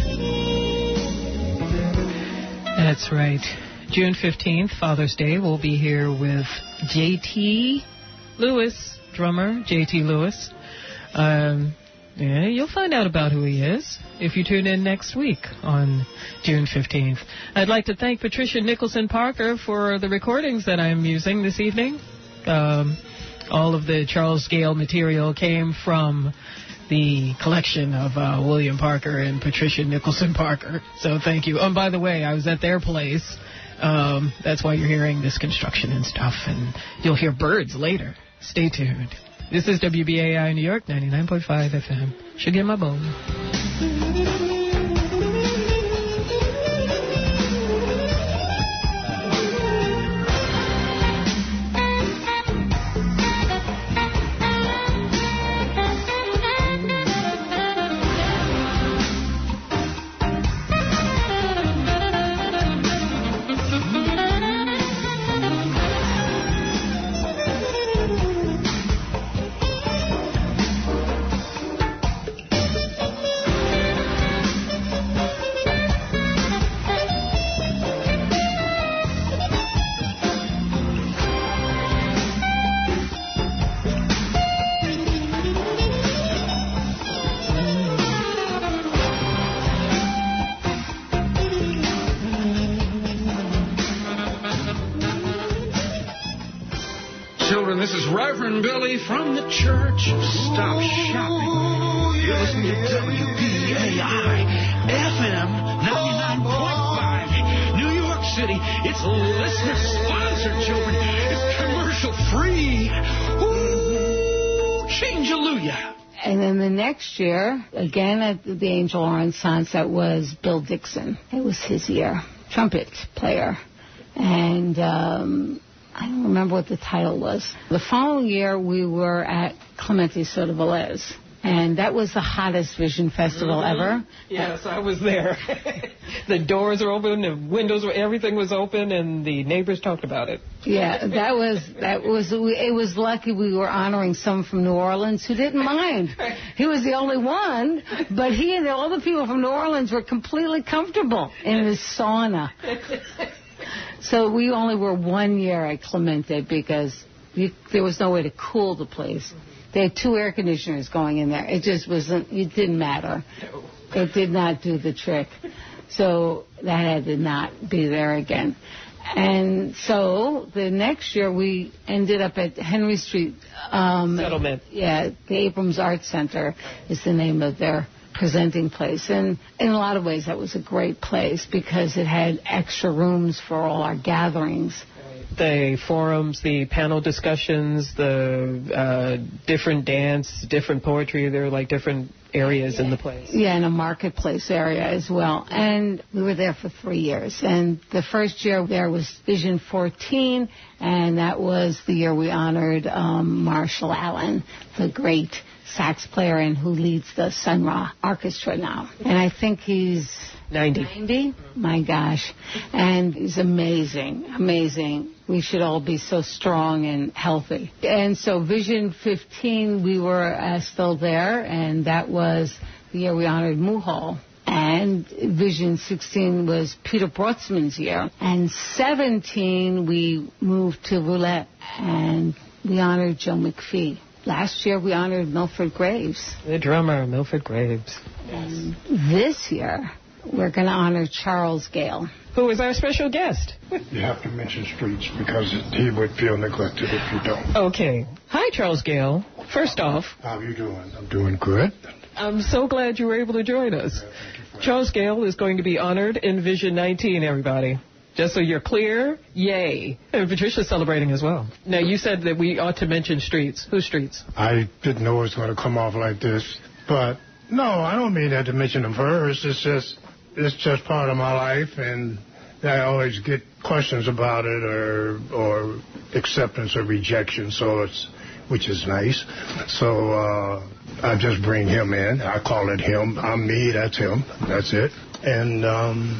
That's right. June fifteenth, Father's Day, we'll be here with J T Lewis, drummer J T Lewis. Um, yeah, you'll find out about who he is if you tune in next week on June fifteenth. I'd like to thank Patricia Nicholson Parker for the recordings that I'm using this evening. Um, all of the Charles Gale material came from the collection of uh, William Parker and Patricia Nicholson Parker. So thank you. Oh, and by the way, I was at their place. Um, that's why you're hearing this construction and stuff, and you'll hear birds later. Stay tuned. This is W B A I New York, ninety-nine point five F M. Sugar in My Bowl. is Reverend Billy from the church. Stop shopping. You're listening to W B A I F M ninety-nine point five, New York City. It's listener-sponsored, children. It's commercial-free. Ooh, change-a-luya. And then the next year, again at the Angel Renaissance, that was Bill Dixon. It was his year. Trumpet player. And um, I don't remember what the title was. The following year, we were at Clemente Soto Velez. And that was the hottest Vision Festival mm-hmm. ever. Yes, I was there. The doors were open, the windows were, everything was open, and the neighbors talked about it. Yeah, that was, that was, it was lucky we were honoring someone from New Orleans who didn't mind. He was the only one, but he and all the people from New Orleans were completely comfortable in his sauna. So we only were one year at Clemente because you, there was no way to cool the place. They had two air conditioners going in there. It just wasn't, it didn't matter. It did not do the trick. So that had to not be there again. And so the next year we ended up at Henry Street. Um, Settlement. Yeah, the Abrams Art Center is the name of their presenting place. And in a lot of ways that was a great place because it had extra rooms for all our gatherings. The forums, the panel discussions, the uh, different dance, different poetry. There were like different areas in the place. Yeah, in a marketplace area as well. And we were there for three years. And the first year there was Vision fourteen, and that was the year we honored um, Marshall Allen, the great sax player and who leads the Sun Ra Orchestra now. And I think he's ninety. ninety? My gosh. And he's amazing, amazing. We should all be so strong and healthy. And so Vision fifteen, we were uh, still there, and that was the year we honored Muhal. And Vision sixteen was Peter Brotzmann's year. And seventeen, we moved to Roulette, and we honored Joe McPhee. Last year, we honored Milford Graves. The drummer, Milford Graves. And this year, we're going to honor Charles Gale, who is our special guest. You have to mention Streets because he would feel neglected if you don't. Okay. Hi, Charles Gale. First off, how are you doing? I'm doing good. I'm so glad you were able to join us. Yeah, Charles Gale is going to be honored in Vision nineteen, everybody. Just so you're clear, yay. And Patricia's celebrating as well. Now, you said that we ought to mention Streets. Who's Streets? I didn't know it was going to come off like this. But, no, I don't mean that to mention him first. It's just, it's just part of my life, and I always get questions about it or or acceptance or rejection, so it's, which is nice. So uh, I just bring him in. I call it him. I'm me, that's him. That's it. And um,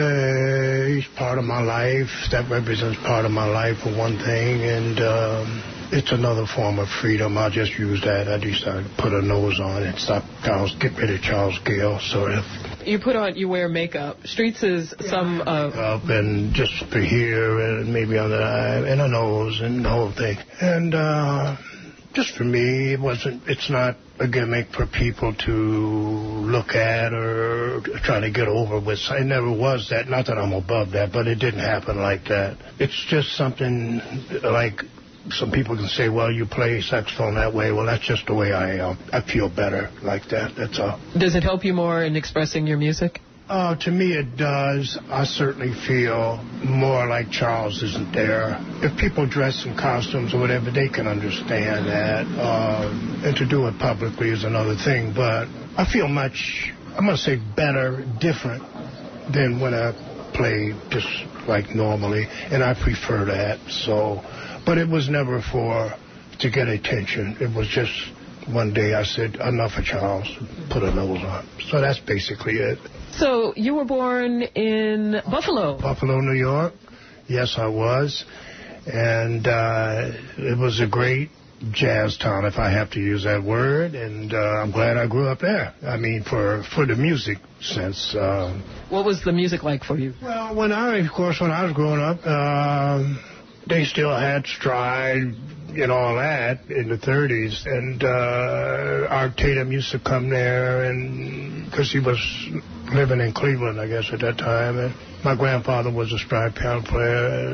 uh, he's part of my life. That represents part of my life for one thing. And um, it's another form of freedom. I'll just use that. I decided to put a nose on it. Stop Charles, get rid of Charles Gale. So if you put on, you wear makeup. Streets is yeah. some... Uh, up and just for here and maybe on the eye and a nose and the whole thing. And uh, just for me, it wasn't, it's not a gimmick for people to look at or try to get over with. It never was that. Not that I'm above that, but it didn't happen like that. It's just something like some people can say, well, you play saxophone that way. Well, that's just the way I am. I feel better like that. That's all. Does it help you more in expressing your music? Uh, to me, it does. I certainly feel more like Charles isn't there. If people dress in costumes or whatever, they can understand that. Um, and to do it publicly is another thing. But I feel much, I'm going to say better, different than when I play just like normally. And I prefer that. So, but it was never for to get attention. It was just one day I said, enough of Charles, put a nose on. So that's basically it. So you were born in Buffalo. Buffalo, New York. Yes, I was. And uh, it was a great jazz town, if I have to use that word. And uh, I'm glad I grew up there. I mean, for, for the music sense. Uh, what was the music like for you? Well, when I, of course, when I was growing up, uh, they still had Stride and all that in the thirties. And uh, Art Tatum used to come there, and because he was living in Cleveland, I guess, at that time. And my grandfather was a stride piano player.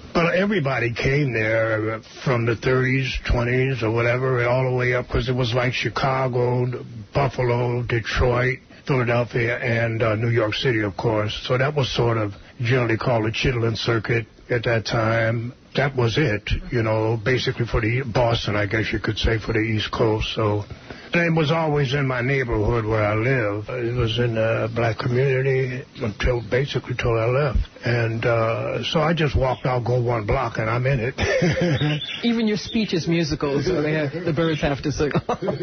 But everybody came there from the thirties, twenties, or whatever, all the way up, because it was like Chicago, Buffalo, Detroit, Philadelphia, and uh, New York City, of course. So that was sort of generally called the Chitlin Circuit at that time. That was it, you know, basically for the Boston, I guess you could say, for the East Coast. So it was always in my neighborhood where I live. It was in the black community until basically till I left. And uh, so I just walked out, go one block, and I'm in it. Even your speech is musical, so they have, the birds have to sing.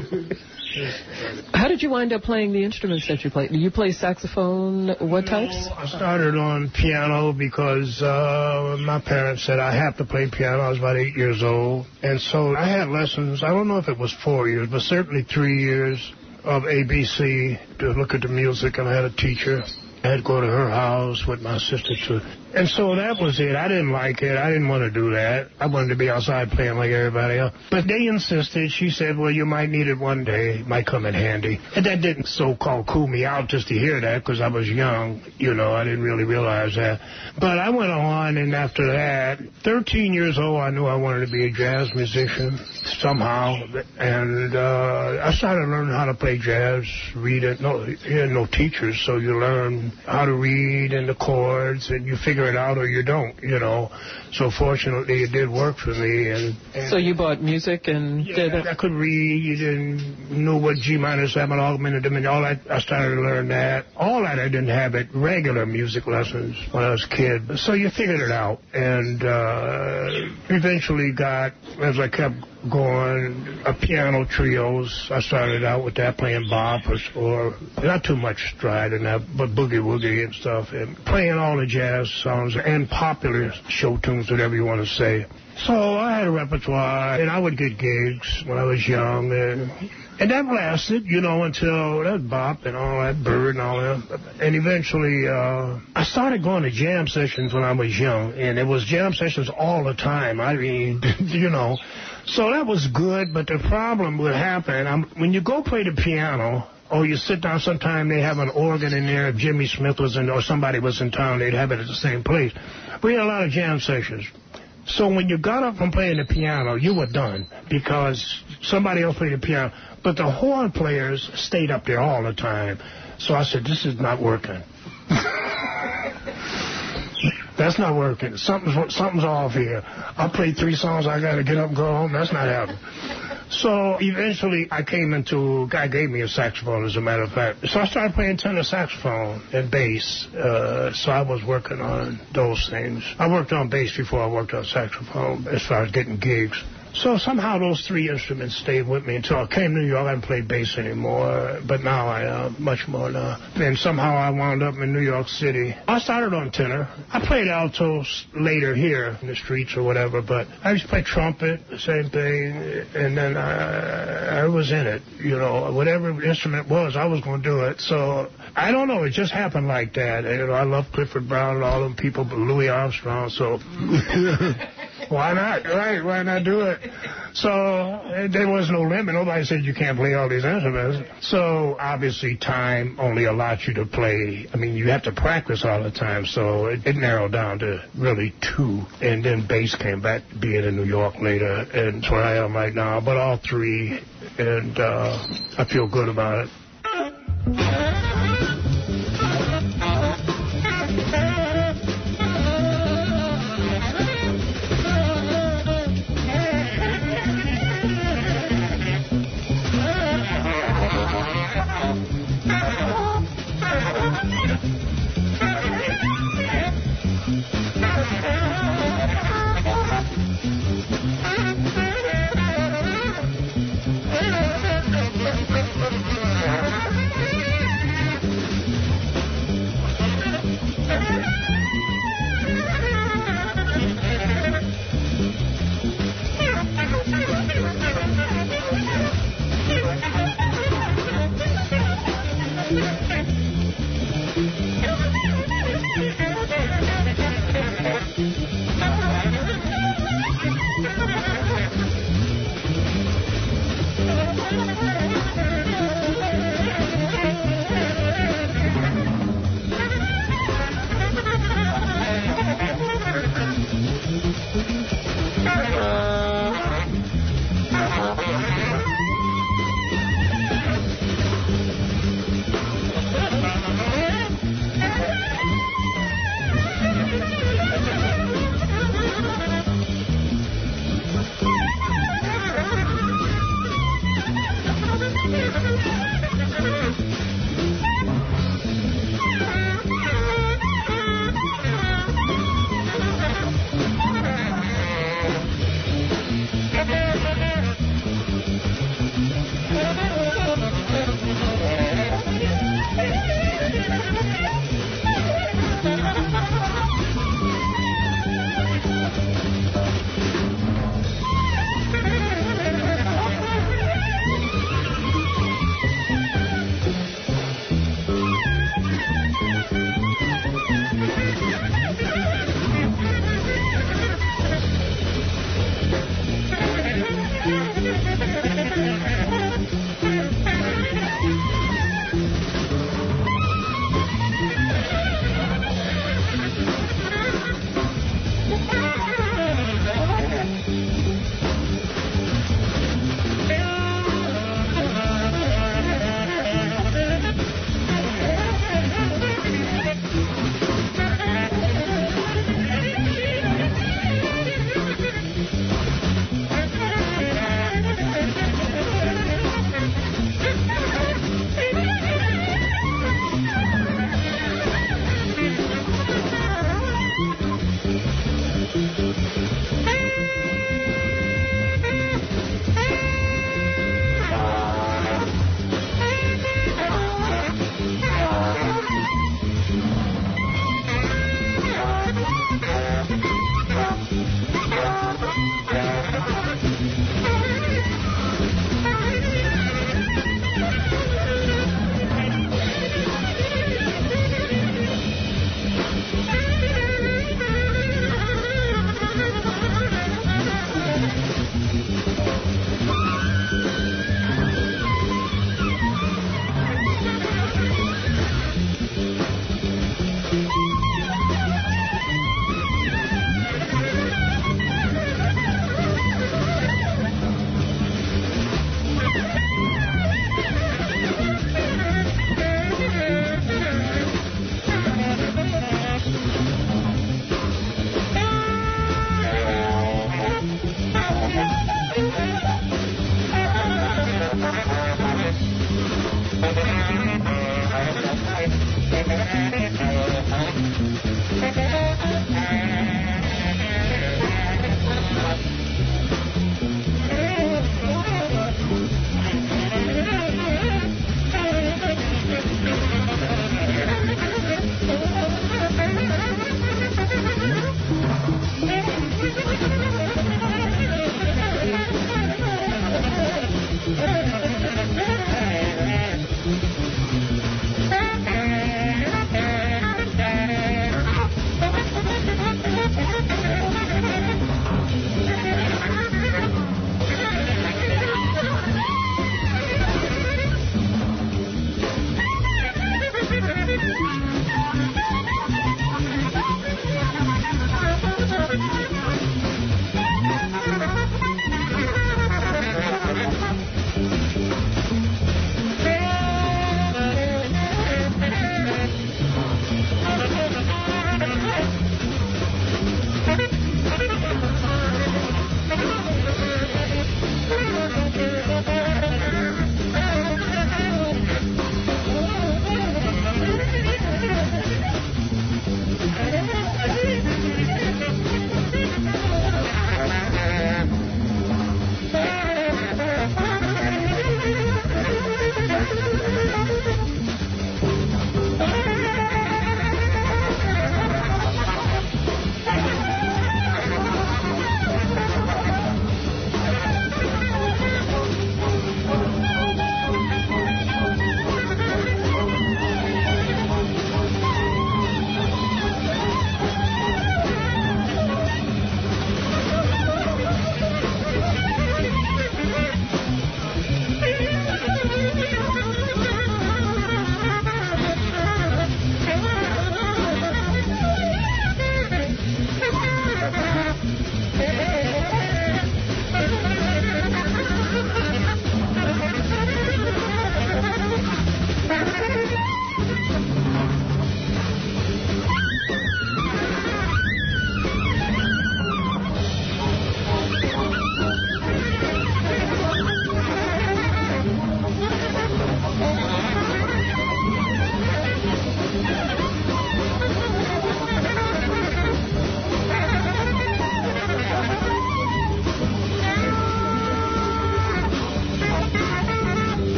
How did you wind up playing the instruments that you played? Do you play saxophone? What types? I started on piano because uh, my parents said I have to play piano. I was about eight years old. And so I had lessons. I don't know if it was four years, but certainly three years of A B C to look at the music, and I had a teacher. I had to go to her house with my sister, too. And so that was it. I didn't like it. I didn't want to do that. I wanted to be outside playing like everybody else. But they insisted. She said, well, you might need it one day. It might come in handy. And that didn't so-called cool me out just to hear that, because I was young. You know, I didn't really realize that. But I went on, and after that, thirteen years old, I knew I wanted to be a jazz musician somehow. And uh, I started learning how to play jazz, read it. No, you had no teachers, so you learn how to read and the chords, and you figure it out or you don't, you know. So fortunately, it did work for me. And, and so you bought music and yeah, did it? I could read. You didn't know what G minor seven augmented dimension. All that, I started to learn that. All that I didn't have it. Regular music lessons when I was a kid. So you figured it out, and uh, eventually got, as I kept going, a piano trios. I started out with that, playing bop or, or not too much stride and that, but boogie woogie and stuff, and playing all the jazz songs and popular show tunes, whatever you want to say. So I had a repertoire, and I would get gigs when I was young, and, and that lasted, you know, until that bop and all that bird and all that. And eventually, uh, I started going to jam sessions when I was young, and it was jam sessions all the time. I mean, you know. So that was good, but the problem would happen, I'm, when you go play the piano, or you sit down, sometime they have an organ in there. If Jimmy Smith was in, or somebody was in town, they'd have it at the same place. We had a lot of jam sessions. So when you got up from playing the piano, you were done, because somebody else played the piano. But the horn players stayed up there all the time. So I said, this is not working. That's not working. Something's, something's off here. I played three songs, I got to get up and go home. That's not happening. So eventually I came into, a guy gave me a saxophone, as a matter of fact. So I started playing tenor saxophone and bass. Uh, so I was working on those things. I worked on bass before I worked on saxophone, as far as getting gigs. So somehow those three instruments stayed with me until I came to New York. I didn't play bass anymore, but now I uh, much more now. And somehow I wound up in New York City. I started on tenor. I played altos later here in the streets or whatever, but I used to play trumpet, the same thing, and then I, I was in it. You know, whatever instrument was, I was going to do it. So I don't know. It just happened like that. You know, I love Clifford Brown and all them people, but Louis Armstrong, so why not? Right, why not do it? So uh, there was no limit. Nobody said you can't play all these instruments. So obviously time only allows you to play. I mean, you have to practice all the time. So it, it narrowed down to really two. And then bass came back, being in New York later. And that's where I am right now. But all three. And uh, I feel good about it.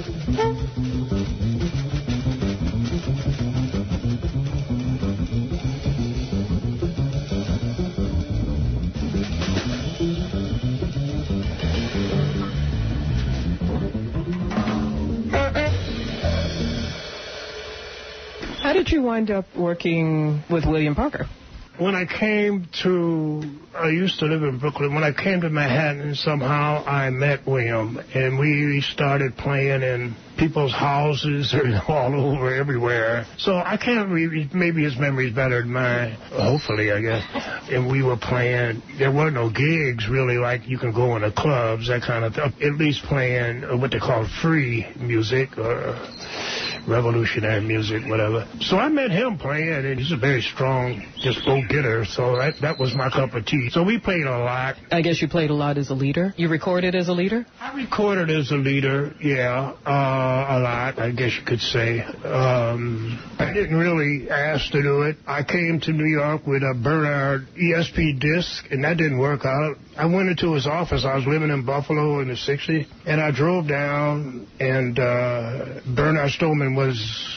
How did you wind up working with William Parker? When I came to, I used to live in Brooklyn. When I came to Manhattan, somehow I met William, and we started playing in people's houses all over, everywhere. So I can't really, maybe his memory's better than mine, hopefully, I guess. And we were playing, there were no gigs really like you can go in the clubs, that kind of thing. At least playing what they call free music or revolutionary music, whatever. So I met him playing, and he's a very strong, just go-getter, so that, that was my cup of tea. So we played a lot. I guess you played a lot as a leader? You recorded as a leader? I recorded as a leader, yeah, uh, a lot, I guess you could say. Um, I didn't really ask to do it. I came to New York with a Bernard E S P disc, and that didn't work out. I went into his office. I was living in Buffalo in the sixties, and I drove down, and uh, Bernard Stolman was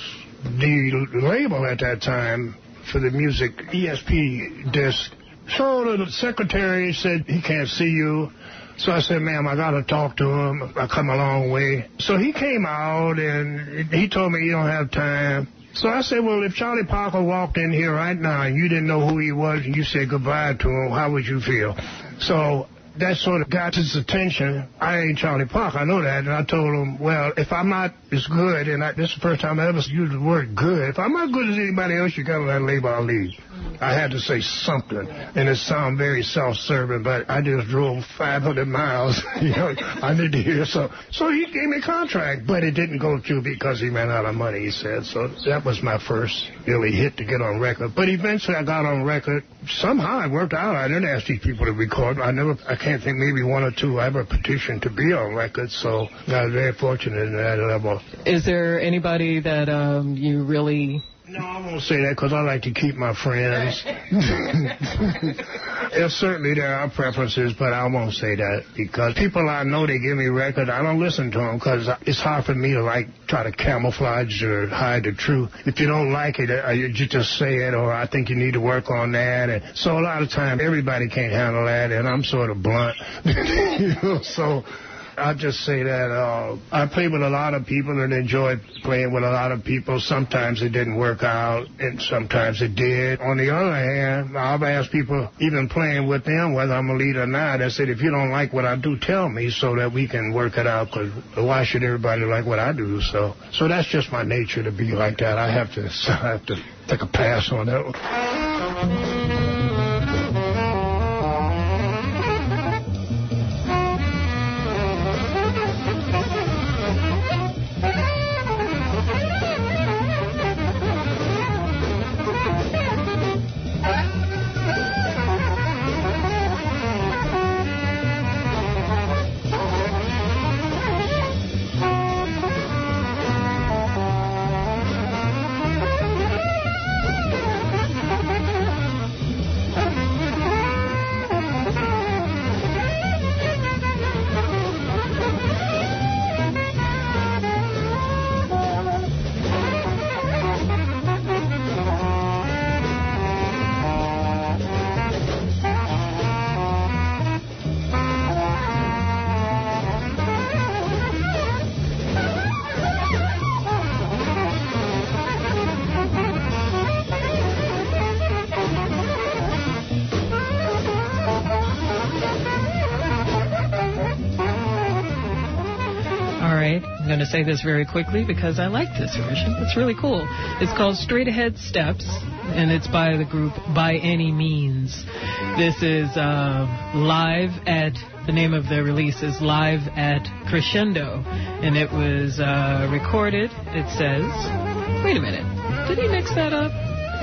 the label at that time for the music E S P disc. So the secretary said, he can't see you. So I said, ma'am, I got to talk to him. I come a long way. So he came out, and he told me, you don't have time. So I said, well, if Charlie Parker walked in here right now and you didn't know who he was and you said goodbye to him, how would you feel? So that sort of got his attention. I ain't Charlie Parker, I know that. And I told him, well, if I'm not as good, and I, this is the first time I ever used the word good, if I'm not good as anybody else, you got to let label I'll leave. I had to say something, and it sounded very self-serving, but I just drove five hundred miles. You know, I need to hear so. So he gave me a contract, but it didn't go through because he ran out of money, he said. So that was my first really hit to get on record. But eventually I got on record. Somehow it worked out. I didn't ask these people to record. I never, I can't think, maybe one or two I ever petitioned to be on record, so I was very fortunate in that level. Is there anybody that um, you really... No, I won't say that because I like to keep my friends. Yeah, certainly there are preferences, but I won't say that because people I know, they give me records. I don't listen to them because it's hard for me to, like, try to camouflage or hide the truth. If you don't like it, uh, you just say it, or I think you need to work on that. And so a lot of times, everybody can't handle that, and I'm sort of blunt. You know, so... I'll just say that uh, I played with a lot of people and enjoyed playing with a lot of people. Sometimes it didn't work out, and sometimes it did. On the other hand, I've asked people, even playing with them, whether I'm a leader or not, I said, if you don't like what I do, tell me so that we can work it out, because why should everybody like what I do? So so that's just my nature to be like that. I have to, I have to take a pass on that one. I'm going to say this very quickly because I like this version. It's really cool. It's called Straight Ahead Steps, and it's by the group By Any Means. This is uh, live at, the name of the release is Live at Crescendo, and it was uh, recorded, it says, wait a minute, did he mix that up?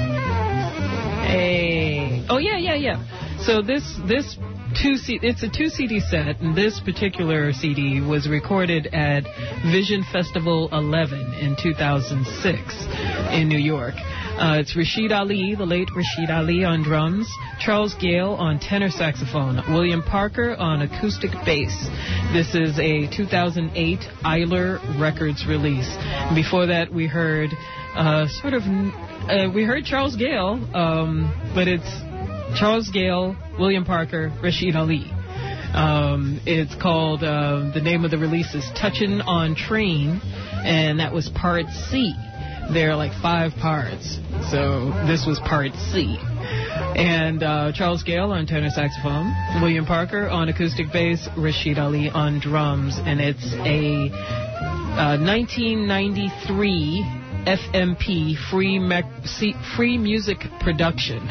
Hey, oh yeah, yeah, yeah. So this, this Two C- it's a two C D set, and this particular C D was recorded at Vision Festival eleven in two thousand six in New York. Uh, it's Rashid Ali, the late Rashid Ali on drums, Charles Gale on tenor saxophone, William Parker on acoustic bass. This is a two thousand eight Eiler Records release. And before that, we heard uh, sort of, uh, we heard Charles Gale, um, but it's Charles Gale, William Parker, Rashid Ali. Um, it's called, uh, the name of the release is Touchin' on Train, and that was part C. There are like five parts, so this was part C. And uh, Charles Gale on tenor saxophone, William Parker on acoustic bass, Rashid Ali on drums, and it's a uh, nineteen ninety-three F M P free me- free music production.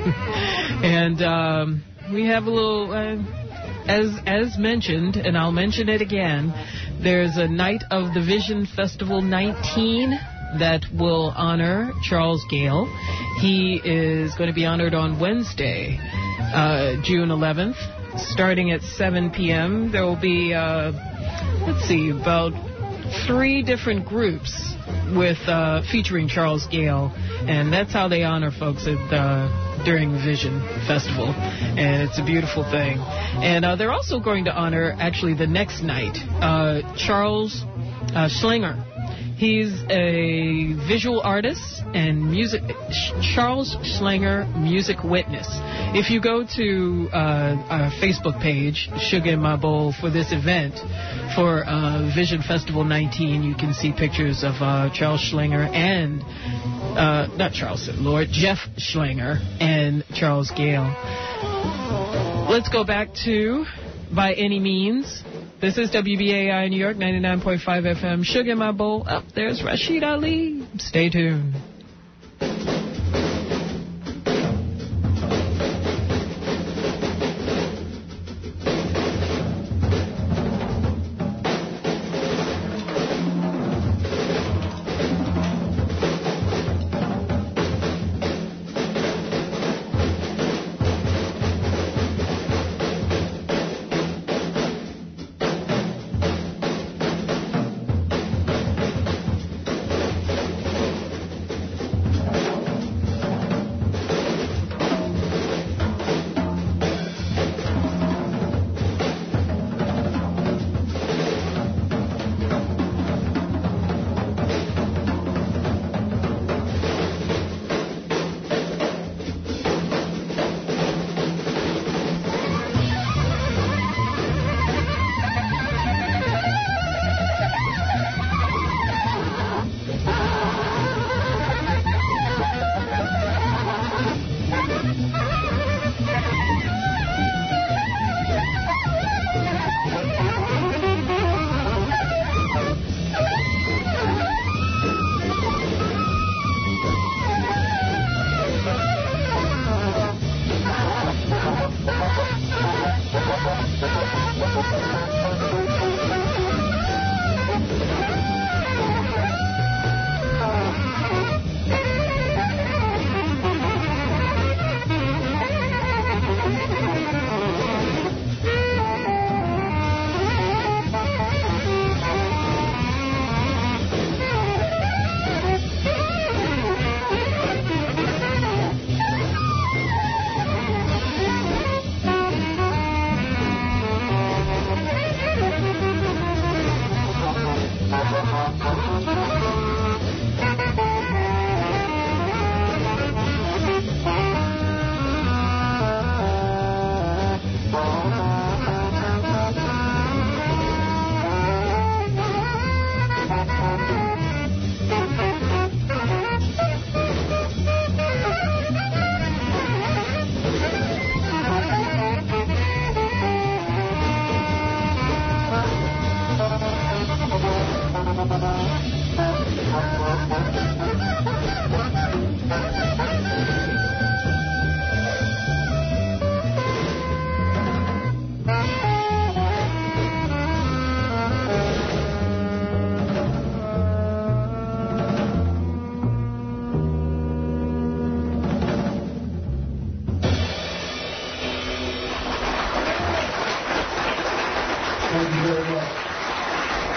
And um, we have a little, uh, as as mentioned, and I'll mention it again. There's a Night of the Vision Festival nineteen. That will honor Charles Gale. He is going to be honored on Wednesday, uh, June eleventh, starting at seven p.m. There will be, uh, let's see, about three different groups with uh, featuring Charles Gale, and that's how they honor folks at uh, during Vision Festival, and it's a beautiful thing. And uh, they're also going to honor, actually, the next night, uh, Charles uh, Schlanger. He's a visual artist and music, Charles Schlanger Music Witness. If you go to uh, our Facebook page, Sugar in My Bowl, for this event, for uh, Vision Festival nineteen, you can see pictures of uh, Charles Schlanger and, uh, not Charles, Lord, Jeff Schlanger and Charles Gale. Let's go back to By Any Means. This is W B A I New York, ninety-nine point five F M. Sugar in My Bowl. Up there's Rashid Ali. Stay tuned.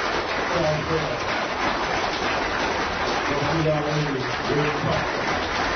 Thank you very much.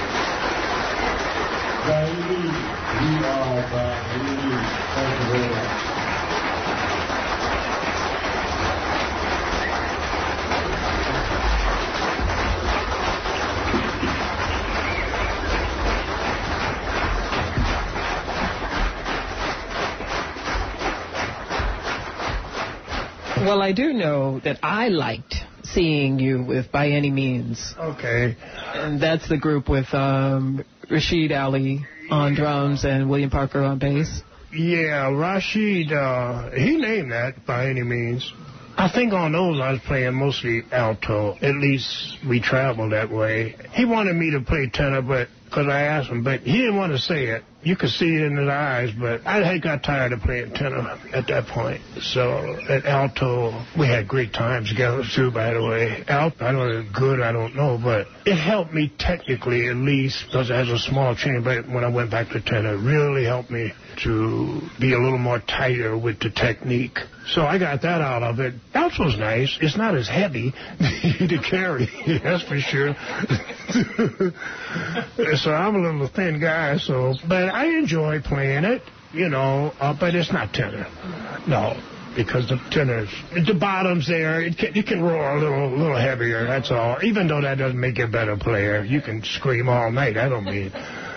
Well, I do know that I liked seeing you with By Any Means. Okay. And that's the group with um, Rashid Ali on drums and William Parker on bass. Yeah, Rashid, uh, he named that By Any Means. I think on those I was playing mostly alto. At least we traveled that way. He wanted me to play tenor, but because I asked him, but he didn't want to say it. You could see it in his eyes, but I had got tired of playing tenor at that point. So at alto, we had great times together, too, by the way. Alto, I don't know if it's good, I don't know, but it helped me technically, at least, because it has a small chamber. When I went back to tenor, it really helped me to be a little more tighter with the technique. So I got that out of it. Alto's nice. It's not as heavy to carry, that's for sure. So I'm a little thin guy, so, but I enjoy playing it, you know, uh, but it's not tenor. No, because the tenors, the bottom's there. It can, it can roar a little, little heavier, that's all. Even though that doesn't make you a better player. You can scream all night, I don't mean.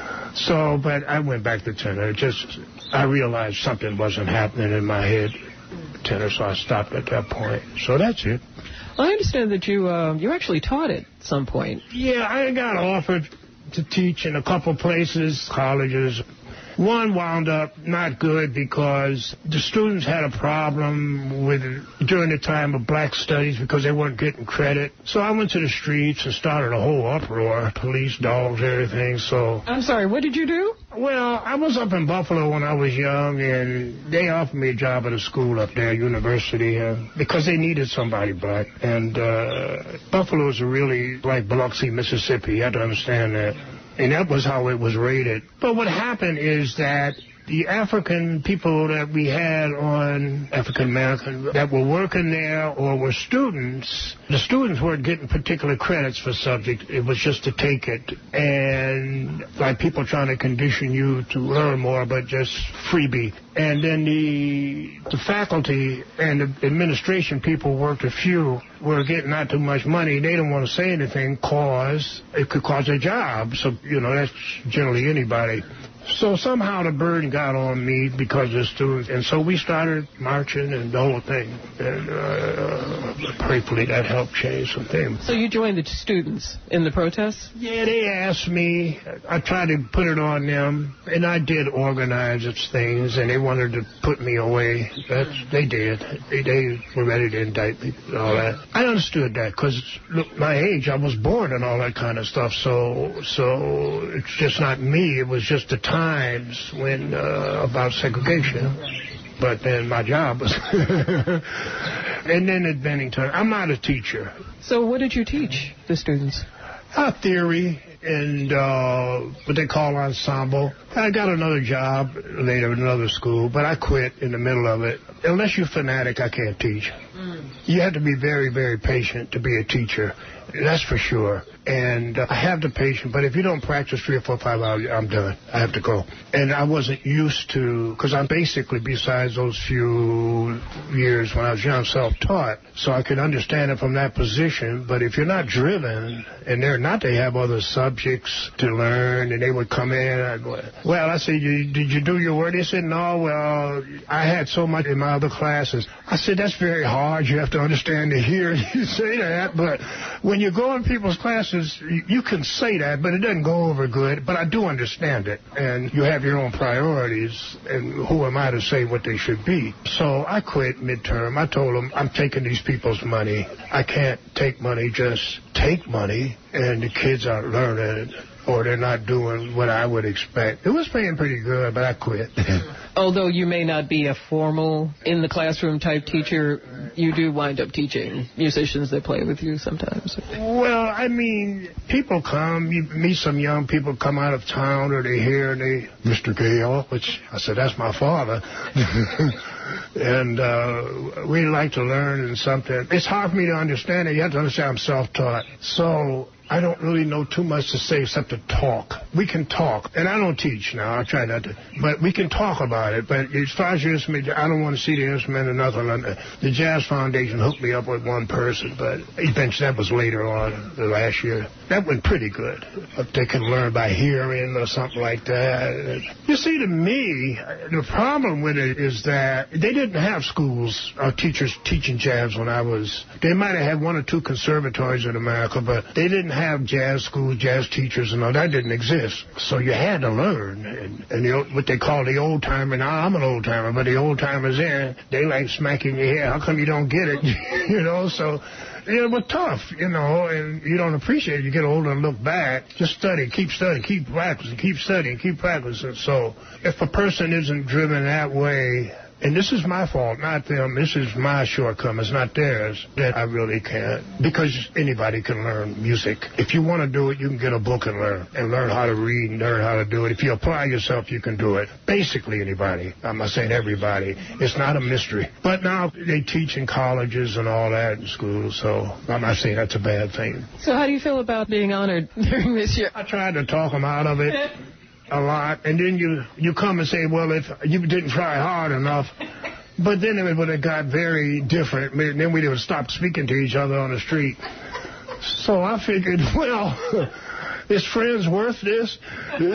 So, but I went back to tenor. Just, I realized something wasn't happening in my head, tenor, so I stopped at that point. So that's it. I understand that you uh, you actually taught at some point. Yeah, I got offered to teach in a couple places, colleges. One wound up not good because the students had a problem with during the time of black studies because they weren't getting credit. So I went to the streets and started a whole uproar, police, dogs, everything. So I'm sorry, what did you do? Well, I was up in Buffalo when I was young, and they offered me a job at a school up there, university, uh, because they needed somebody black. And uh, Buffalo is really like Biloxi, Mississippi. You have to understand that. And that was how it was rated. But what happened is that the African people that we had on, African American, that were working there or were students, the students weren't getting particular credits for subjects. It was just to take it. And like people trying to condition you to learn more, but just freebie. And then the, the faculty and the administration people worked a few, were getting not too much money. They didn't want to say anything because it could cause a job. So, you know, that's generally anybody. So somehow the burden got on me because of the students, and so we started marching and the whole thing. And uh, prayerfully that helped change some things. So you joined the students in the protests? Yeah, they asked me. I tried to put it on them, and I did organize its things, and they wanted to put me away. That's, they did. They, they were ready to indict me and all that. I understood that because, look, my age, I was born and all that kind of stuff, so so it's just not me. It was just the time. Times when uh, about segregation, but then my job was, and then at Bennington, I'm not a teacher. So what did you teach the students? Uh, theory and uh, what they call ensemble. I got another job later in another school, but I quit in the middle of it. Unless you're fanatic, I can't teach. Mm. You have to be very, very patient to be a teacher. That's for sure. And uh, I have the patience, but if you don't practice three or four, five hours, I'm done. I have to go. And I wasn't used to, because I'm basically, besides those few years when I was young, self-taught, so I could understand it from that position. But if you're not driven, and they're not, they have other subjects to learn, and they would come in, I'd go, well, I said, did you do your work? They said, no, well, I had so much in my other classes. I said, that's very hard. You have to understand to hear you say that, but when you go in people's classes, you can say that, but it doesn't go over good. But I do understand it, and you have your own priorities, and who am I to say what they should be? So I quit midterm. I told them, I'm taking these people's money. I can't take money, just take money, and the kids aren't learning, or they're not doing what I would expect. It was paying pretty good, but I quit. Although you may not be a formal, in-the-classroom type teacher, you do wind up teaching musicians that play with you sometimes. Well, I mean, people come, you meet some young people come out of town, or they hear, and they, Mister Gale, which I said, that's my father. And uh, we like to learn and something. It's hard for me to understand it. You have to understand I'm self-taught. So I don't really know too much to say except to talk. We can talk. And I don't teach now. I try not to. But we can talk about it. But as far as your instrument, I don't want to see the instrument or nothing. The Jazz Foundation hooked me up with one person, but eventually that was later on, the last year. That went pretty good. If they can learn by hearing or something like that. You see, to me, the problem with it is that they didn't have schools or teachers teaching jazz when I was. They might have had one or two conservatories in America, but they didn't have jazz schools, jazz teachers, and all that didn't exist. So you had to learn. And, and the, what they call the old timer. Now I'm an old timer, but the old timers there, they like smacking your head. How come you don't get it? You know, so. Yeah, it was tough, you know, and you don't appreciate it. You get older and look back. Just study, keep studying, keep practicing, keep studying, keep practicing. So if a person isn't driven that way, and this is my fault, not them, this is my shortcomings, not theirs, that I really can't. Because anybody can learn music. If you want to do it, you can get a book and learn. And learn how to read and learn how to do it. If you apply yourself, you can do it. Basically anybody. I'm not saying everybody. It's not a mystery. But now they teach in colleges and all that in schools, so I'm not saying that's a bad thing. So how do you feel about being honored during this year? I tried to talk them out of it. A lot, and then you you come and say, well, if you didn't try hard enough, but then it would have got very different. Then we would stop speaking to each other on the street. So I figured, well, is friends worth this? You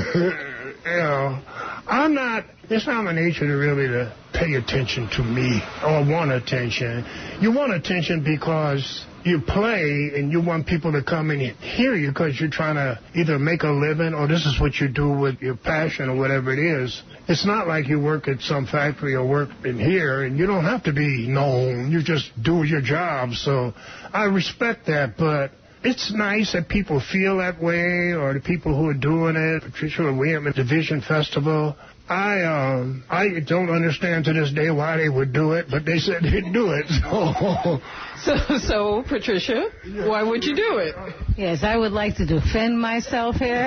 know, I'm not. It's not my nature to really to pay attention to me or want attention. You want attention because you play and you want people to come and hear you because you're trying to either make a living or this is what you do with your passion or whatever it is. It's not like you work at some factory or work in here and you don't have to be known. You just do your job. So I respect that, but it's nice that people feel that way or the people who are doing it. Patricia Williams at the Vision Festival. I um I don't understand to this day why they would do it, but they said they'd do it. So, so, so Patricia, why would you do it? Yes, I would like to defend myself here.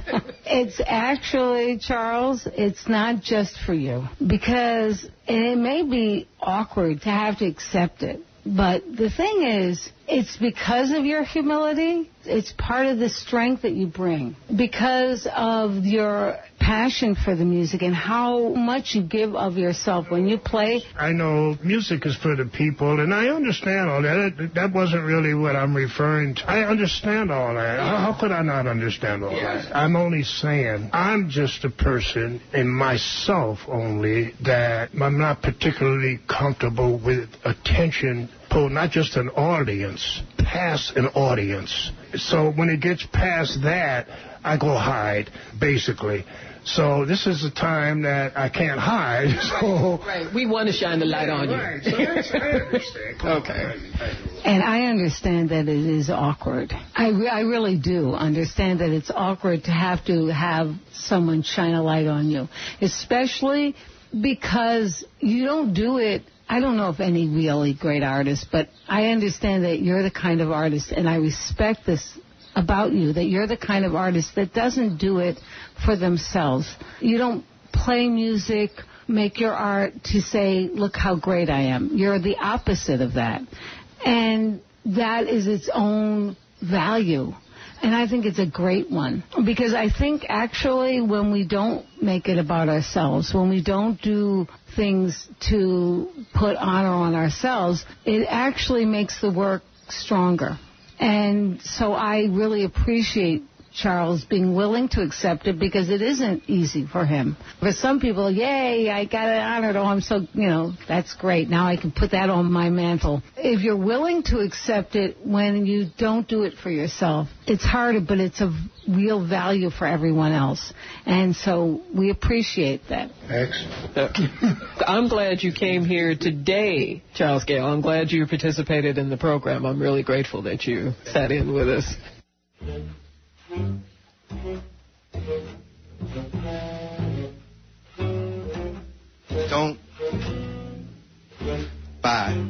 It's actually, Charles, it's not just for you. Because, and it may be awkward to have to accept it, but the thing is, it's because of your humility. It's part of the strength that you bring. Because of your passion for the music and how much you give of yourself when you play. I know music is for the people, and I understand all that. That wasn't really what I'm referring to. I understand all that. How could I not understand all yes. that? I'm only saying I'm just a person in myself only that I'm not particularly comfortable with attention pulled, not just an audience, past an audience. So when it gets past that, I go hide, basically. So this is a time that I can't hide. So right, we want to shine the light on you. Right, so that's, I understand. Okay. And I understand that it is awkward. I, re- I really do understand that it's awkward to have to have someone shine a light on you, especially because you don't do it. I don't know of any really great artists, but I understand that you're the kind of artist, and I respect this about you, that you're the kind of artist that doesn't do it for themselves. You don't play music, make your art to say, look how great I am. You're the opposite of that. And that is its own value. And I think it's a great one. Because I think actually when we don't make it about ourselves, when we don't do things to put honor on ourselves, it actually makes the work stronger. And so I really appreciate Charles being willing to accept it because it isn't easy for him. For some people, yay, I got it honored. Oh, I'm so, you know, that's great. Now I can put that on my mantle. If you're willing to accept it when you don't do it for yourself, it's harder, but it's of real value for everyone else. And so we appreciate that. Thanks. I'm glad you came here today, Charles Gayle. I'm glad you participated in the program. I'm really grateful that you sat in with us. Don't buy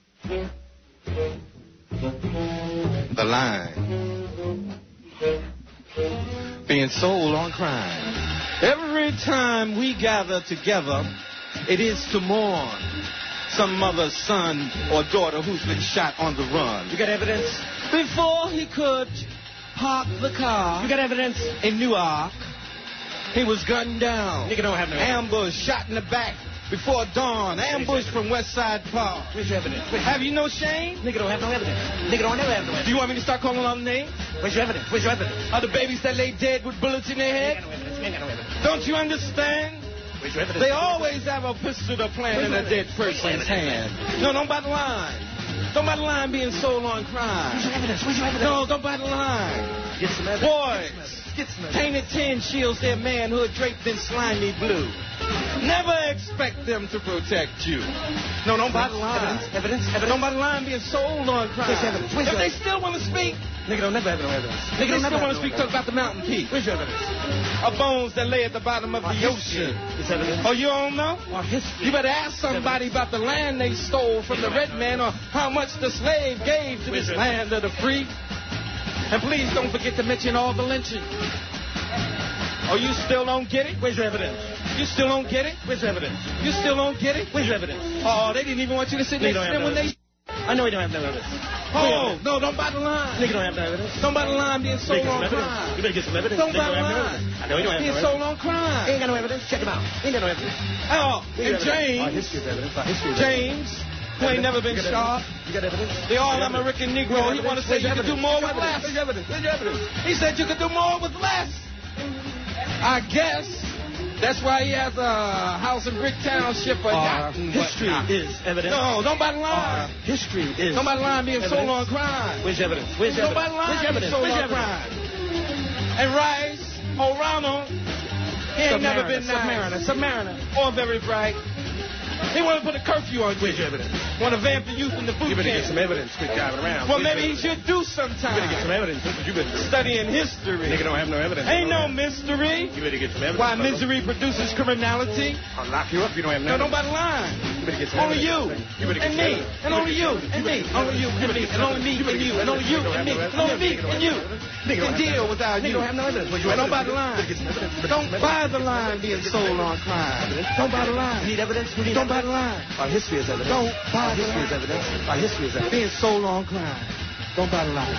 the line being sold on crime. Every time we gather together, it is to mourn some mother's son or daughter who's been shot on the run. You got evidence? Before he could parked the car. You got evidence? In Newark. He was gunned down. Nigga don't have no evidence. Ambush, shot in the back before dawn. Ambush from West Side Park. Where's your evidence? Where's Have you no shame? Nigga don't have no evidence. Nigga don't never have no evidence. Do you want me to start calling all the names? Where's your evidence? Where's your evidence? Are the babies that lay dead with bullets in their You head? ain't got no evidence. You ain't got no evidence. Don't you understand? Where's your evidence? They always have a pistol to plant in a dead person's hand. No, don't buy the line. Don't buy the line being sold on crime. Where's your evidence? Where's your evidence? No, don't buy the line. Get some evidence. Boys, Get some evidence. painted tin shields their manhood draped in slimy blue. Never expect them to protect you. No, don't buy the line. Evidence, evidence, evidence. Don't buy the line being sold on crime. Where's your evidence? Where's If your they evidence? still want to speak, Nigga don't never have no evidence. if Nigga they don't never still want have to speak, no talk about the mountain peak. Where's your evidence? Or bones that lay at the bottom of Our the history ocean. is evidence. Oh, you don't know? Our history. You better ask somebody about the land they stole from the red man or how much the slave gave to this land of the free. And please don't forget to mention all the lynching. Oh, you still don't get it? Where's your evidence? You still don't get it? Where's your evidence? You still don't get it? Where's your evidence? Oh, they didn't even want you to sit They next don't to have them when no they... I know he don't have no evidence. Oh, no, don't buy the line. Nigga don't have no evidence. Don't buy the line being sold You better on get some evidence. crime. You better get some evidence. Don't Nigga buy the have no line. evidence. I know he don't have Being no sold evidence. on crime. He ain't got no evidence. Check him out. He ain't got no evidence. Oh, We and got evidence. Our James, history is evidence. Our history is James, who ain't never been You got sharp, evidence? You got evidence? the You got all-American evidence? Negro, You he got want to evidence? say you Where's can do your more evidence? with less. Where's your evidence? Where's your evidence? He said you could do more with less. I guess that's why he has a house in Brick Township. Or Our yacht and history whatnot. is evidence. No, don't buy the Our line. history is Don't buy the line being sold evidence. on crime. Where's your evidence? Where's your Don't buy the evidence? line Where's your being evidence? sold Where's your on evidence? crime. And Rice, or Ronald, he ain't never been nice. Submariner, Submariner. Or very bright. He want to put a curfew on you. Where's your evidence? Want to vamp the youth in the boot You better get camp. some evidence. Quit driving around. Well, Where's maybe he your should do evidence? You better get sometime. some evidence. That's what you better do. Studying history. Nigga don't have no evidence. Ain't no mystery. You better get some evidence. Why brother. misery produces criminality. I'll lock you up if you don't have No, no don't buy the line. You better get some Only you, evidence. You better get and some me, evidence. and only you, and me, only you, and me, and only me, and you, and only you, and me, and only me, and you can deal without you. Nigga don't have no evidence. Well, don't buy the line. Don't buy the line being sold on crime. Don't buy the line. You need evidence? You need Don't buy the evidence? line. Our history is evidence. Don't buy Our the history is line. evidence. Our history is evidence. Being sold on crime. Don't buy the line.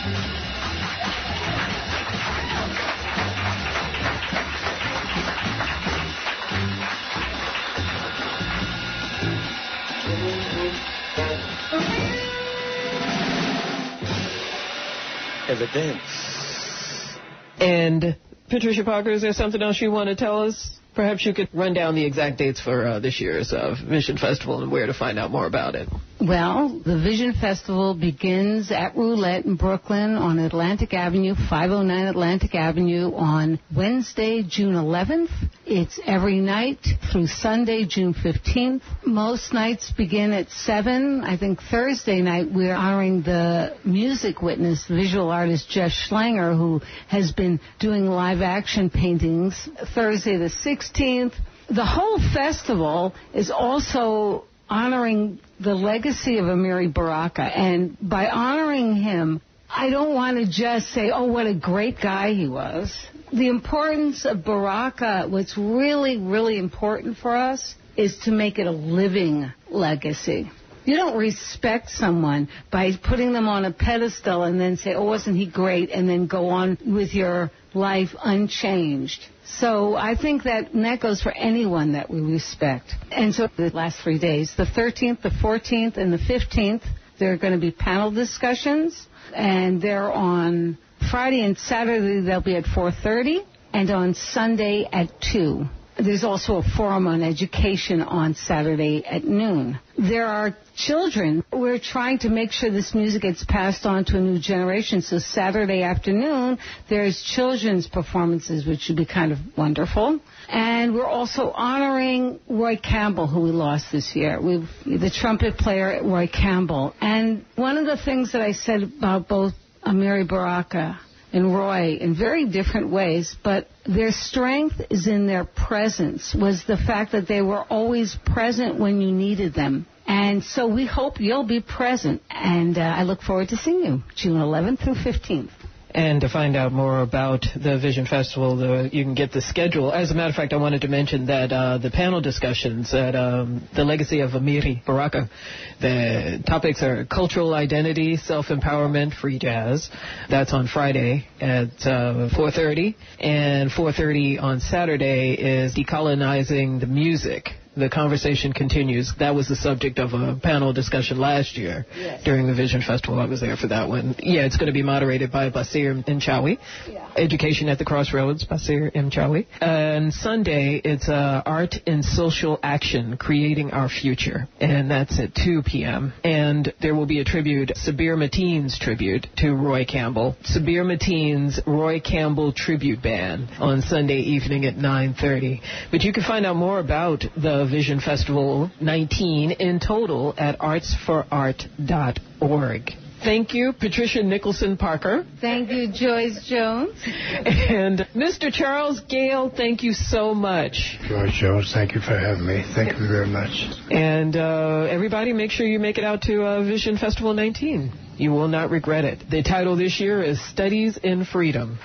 Evidence. And Patricia Parker, is there something else you want to tell us? Perhaps you could run down the exact dates for uh, this year's uh, Vision Festival and where to find out more about it. Well, the Vision Festival begins at Roulette in Brooklyn on Atlantic Avenue, five oh nine Atlantic Avenue, on Wednesday, June eleventh. It's every night through Sunday, June fifteenth. Most nights begin at seven. I think Thursday night we're honoring the music witness, visual artist Jeff Schlanger, who has been doing live action paintings. Thursday the sixteenth. The whole festival is also honoring the legacy of Amiri Baraka. And by honoring him, I don't want to just say, oh, what a great guy he was. The importance of Baraka, what's really, really important for us, is to make it a living legacy. You don't respect someone by putting them on a pedestal and then say, oh, wasn't he great, and then go on with your life unchanged. So I think that and that goes for anyone that we respect. And so the last three days, the thirteenth, the fourteenth, and the fifteenth, there are going to be panel discussions, and they're on Friday and Saturday they'll be at four thirty, and on Sunday at two. There's also a forum on education on Saturday at noon. There are children. We're trying to make sure this music gets passed on to a new generation. So Saturday afternoon, there's children's performances, which would be kind of wonderful. And we're also honoring Roy Campbell, who we lost this year. We've the trumpet player, Roy Campbell. And one of the things that I said about both Amiri Baraka and Roy in very different ways, but their strength is in their presence, was the fact that they were always present when you needed them. And so we hope you'll be present. And uh, I look forward to seeing you June eleventh through fifteenth. And to find out more about the Vision Festival, the, you can get the schedule. As a matter of fact, I wanted to mention that uh, the panel discussions at um, the Legacy of Amiri Baraka, the topics are cultural identity, self-empowerment, free jazz. That's on Friday at uh, four thirty. And four thirty on Saturday is decolonizing the music. The conversation continues. That was the subject of a panel discussion last year yes. during the Vision Festival. I was there for that one. Yeah, it's going to be moderated by Basir Mchawi. Yeah. Education at the Crossroads, Basir Mchawi. And Sunday, it's uh, Art and Social Action, Creating Our Future. And that's at two p.m. And there will be a tribute, Sabir Mateen's tribute to Roy Campbell. Sabir Mateen's Roy Campbell Tribute Band on Sunday evening at nine thirty. But you can find out more about the Vision Festival nineteen in total at arts for art dot org. Thank you, Patricia Nicholson Parker. Thank you, Joyce Jones. And Mister Charles Gale, thank you so much. Joyce Jones, thank you for having me. Thank you very much. And uh, everybody, make sure you make it out to uh, Vision Festival nineteen. You will not regret it. The title this year is Studies in Freedom.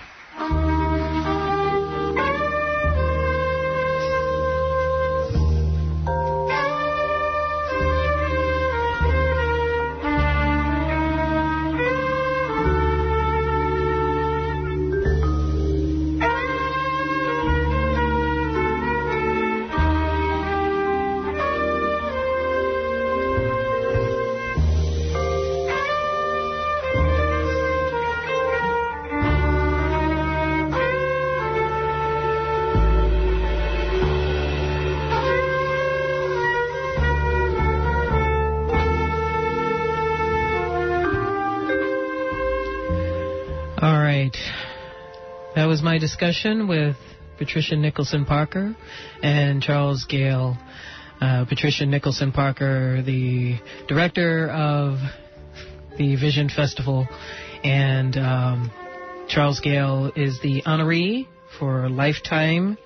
That was my discussion with Patricia Nicholson Parker and Charles Gale. Uh, Patricia Nicholson Parker, the director of the Vision Festival, and um, Charles Gale is the honoree for Lifetime,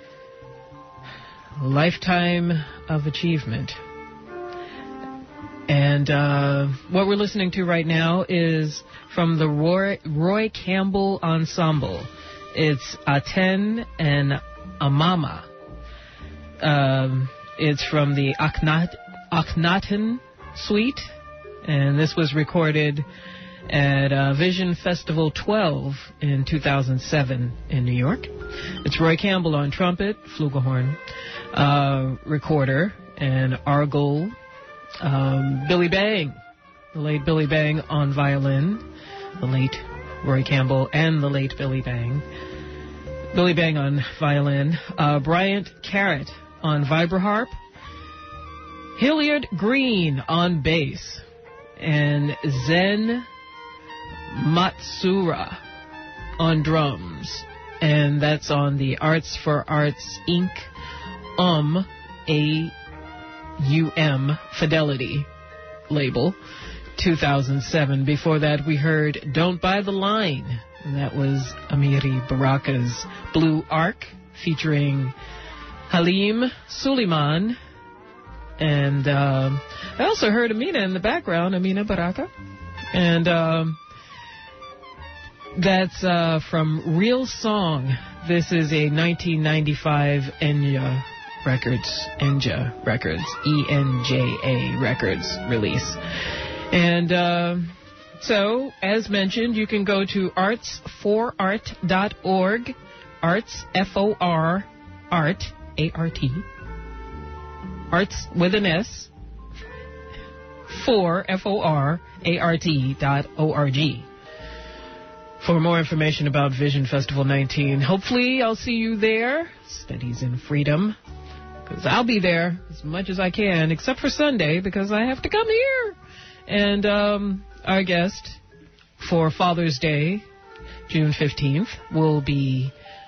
Lifetime of Achievement. And uh, what we're listening to right now is from the Roy, Roy Campbell Ensemble. It's Aten and Amama. Um, it's from the Akhnat, Akhenaten Suite, and this was recorded at uh, Vision Festival twelve in two thousand seven in New York. It's Roy Campbell on trumpet, flugelhorn, uh, recorder, and argol. Um, Billy Bang, the late Billy Bang on violin, the late Roy Campbell and the late Billy Bang. Billy Bang on violin, uh, Bryant Carrot on vibraharp, Hilliard Green on bass, and Zen Matsura on drums. And that's on the Arts for Arts Incorporated. Um, A U M Fidelity label, two thousand seven. Before that, we heard Don't Buy the Line. And that was Amiri Baraka's Blue Arc, featuring Halim Suleiman. And uh, I also heard Amina in the background, Amina Baraka. And um, that's uh, from Real Song. This is a nineteen ninety-five Enya Records, Enja Records, E N J A Records release. And uh, so, as mentioned, you can go to arts for art dot org, arts, F O R, art, A R T, arts with an S, for, F O R, A R T dot O R G. For more information about Vision Festival nineteen. Hopefully I'll see you there. Studies in Freedom. Because I'll be there as much as I can, except for Sunday, because I have to come here. And um, our guest for Father's Day, June fifteenth, will be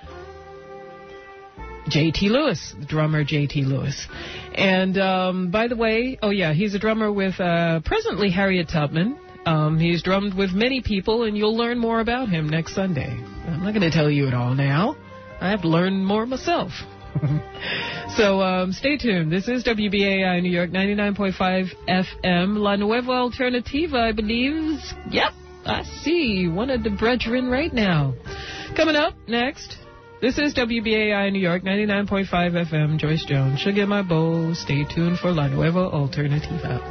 J T. Lewis, the drummer J T. Lewis. And um, by the way, oh yeah, he's a drummer with uh, presently Harriet Tubman. Um, he's drummed with many people, and you'll learn more about him next Sunday. I'm not going to tell you it all now. I have to learn more myself. So um, stay tuned. This is W B A I New York, ninety-nine point five F M, La Nueva Alternativa, I believe. Yep. I see one of the brethren right now. Coming up next, this is W B A I New York, ninety-nine point five F M. Joyce Jones. Sugar in my bowl. Stay tuned for La Nueva Alternativa.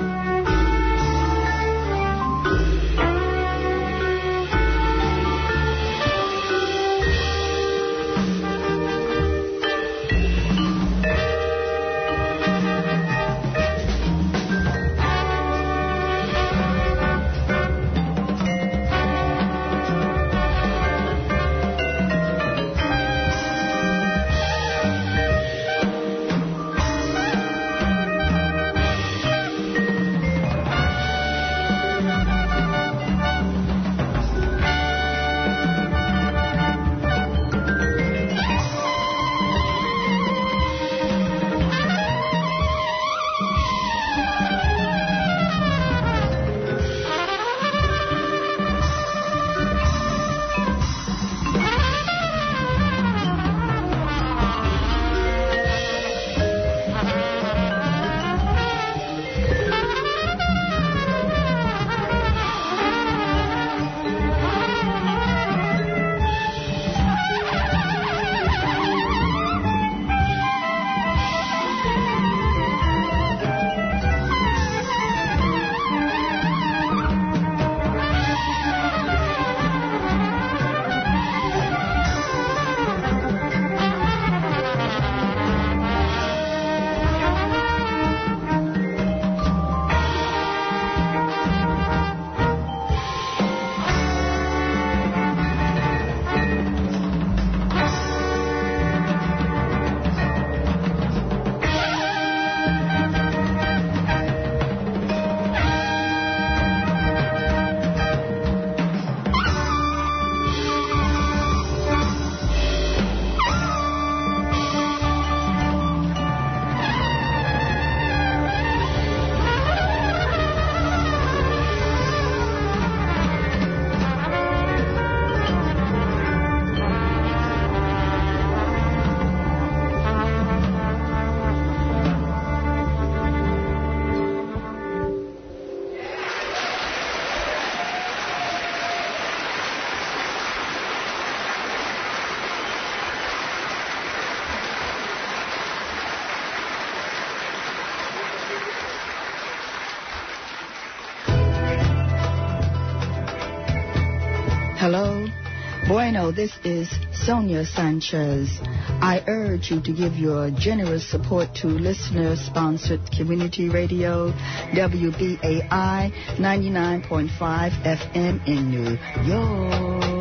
Hello. Bueno, this is Sonia Sanchez. I urge you to give your generous support to listener-sponsored community radio, W B A I ninety-nine point five F M in New York.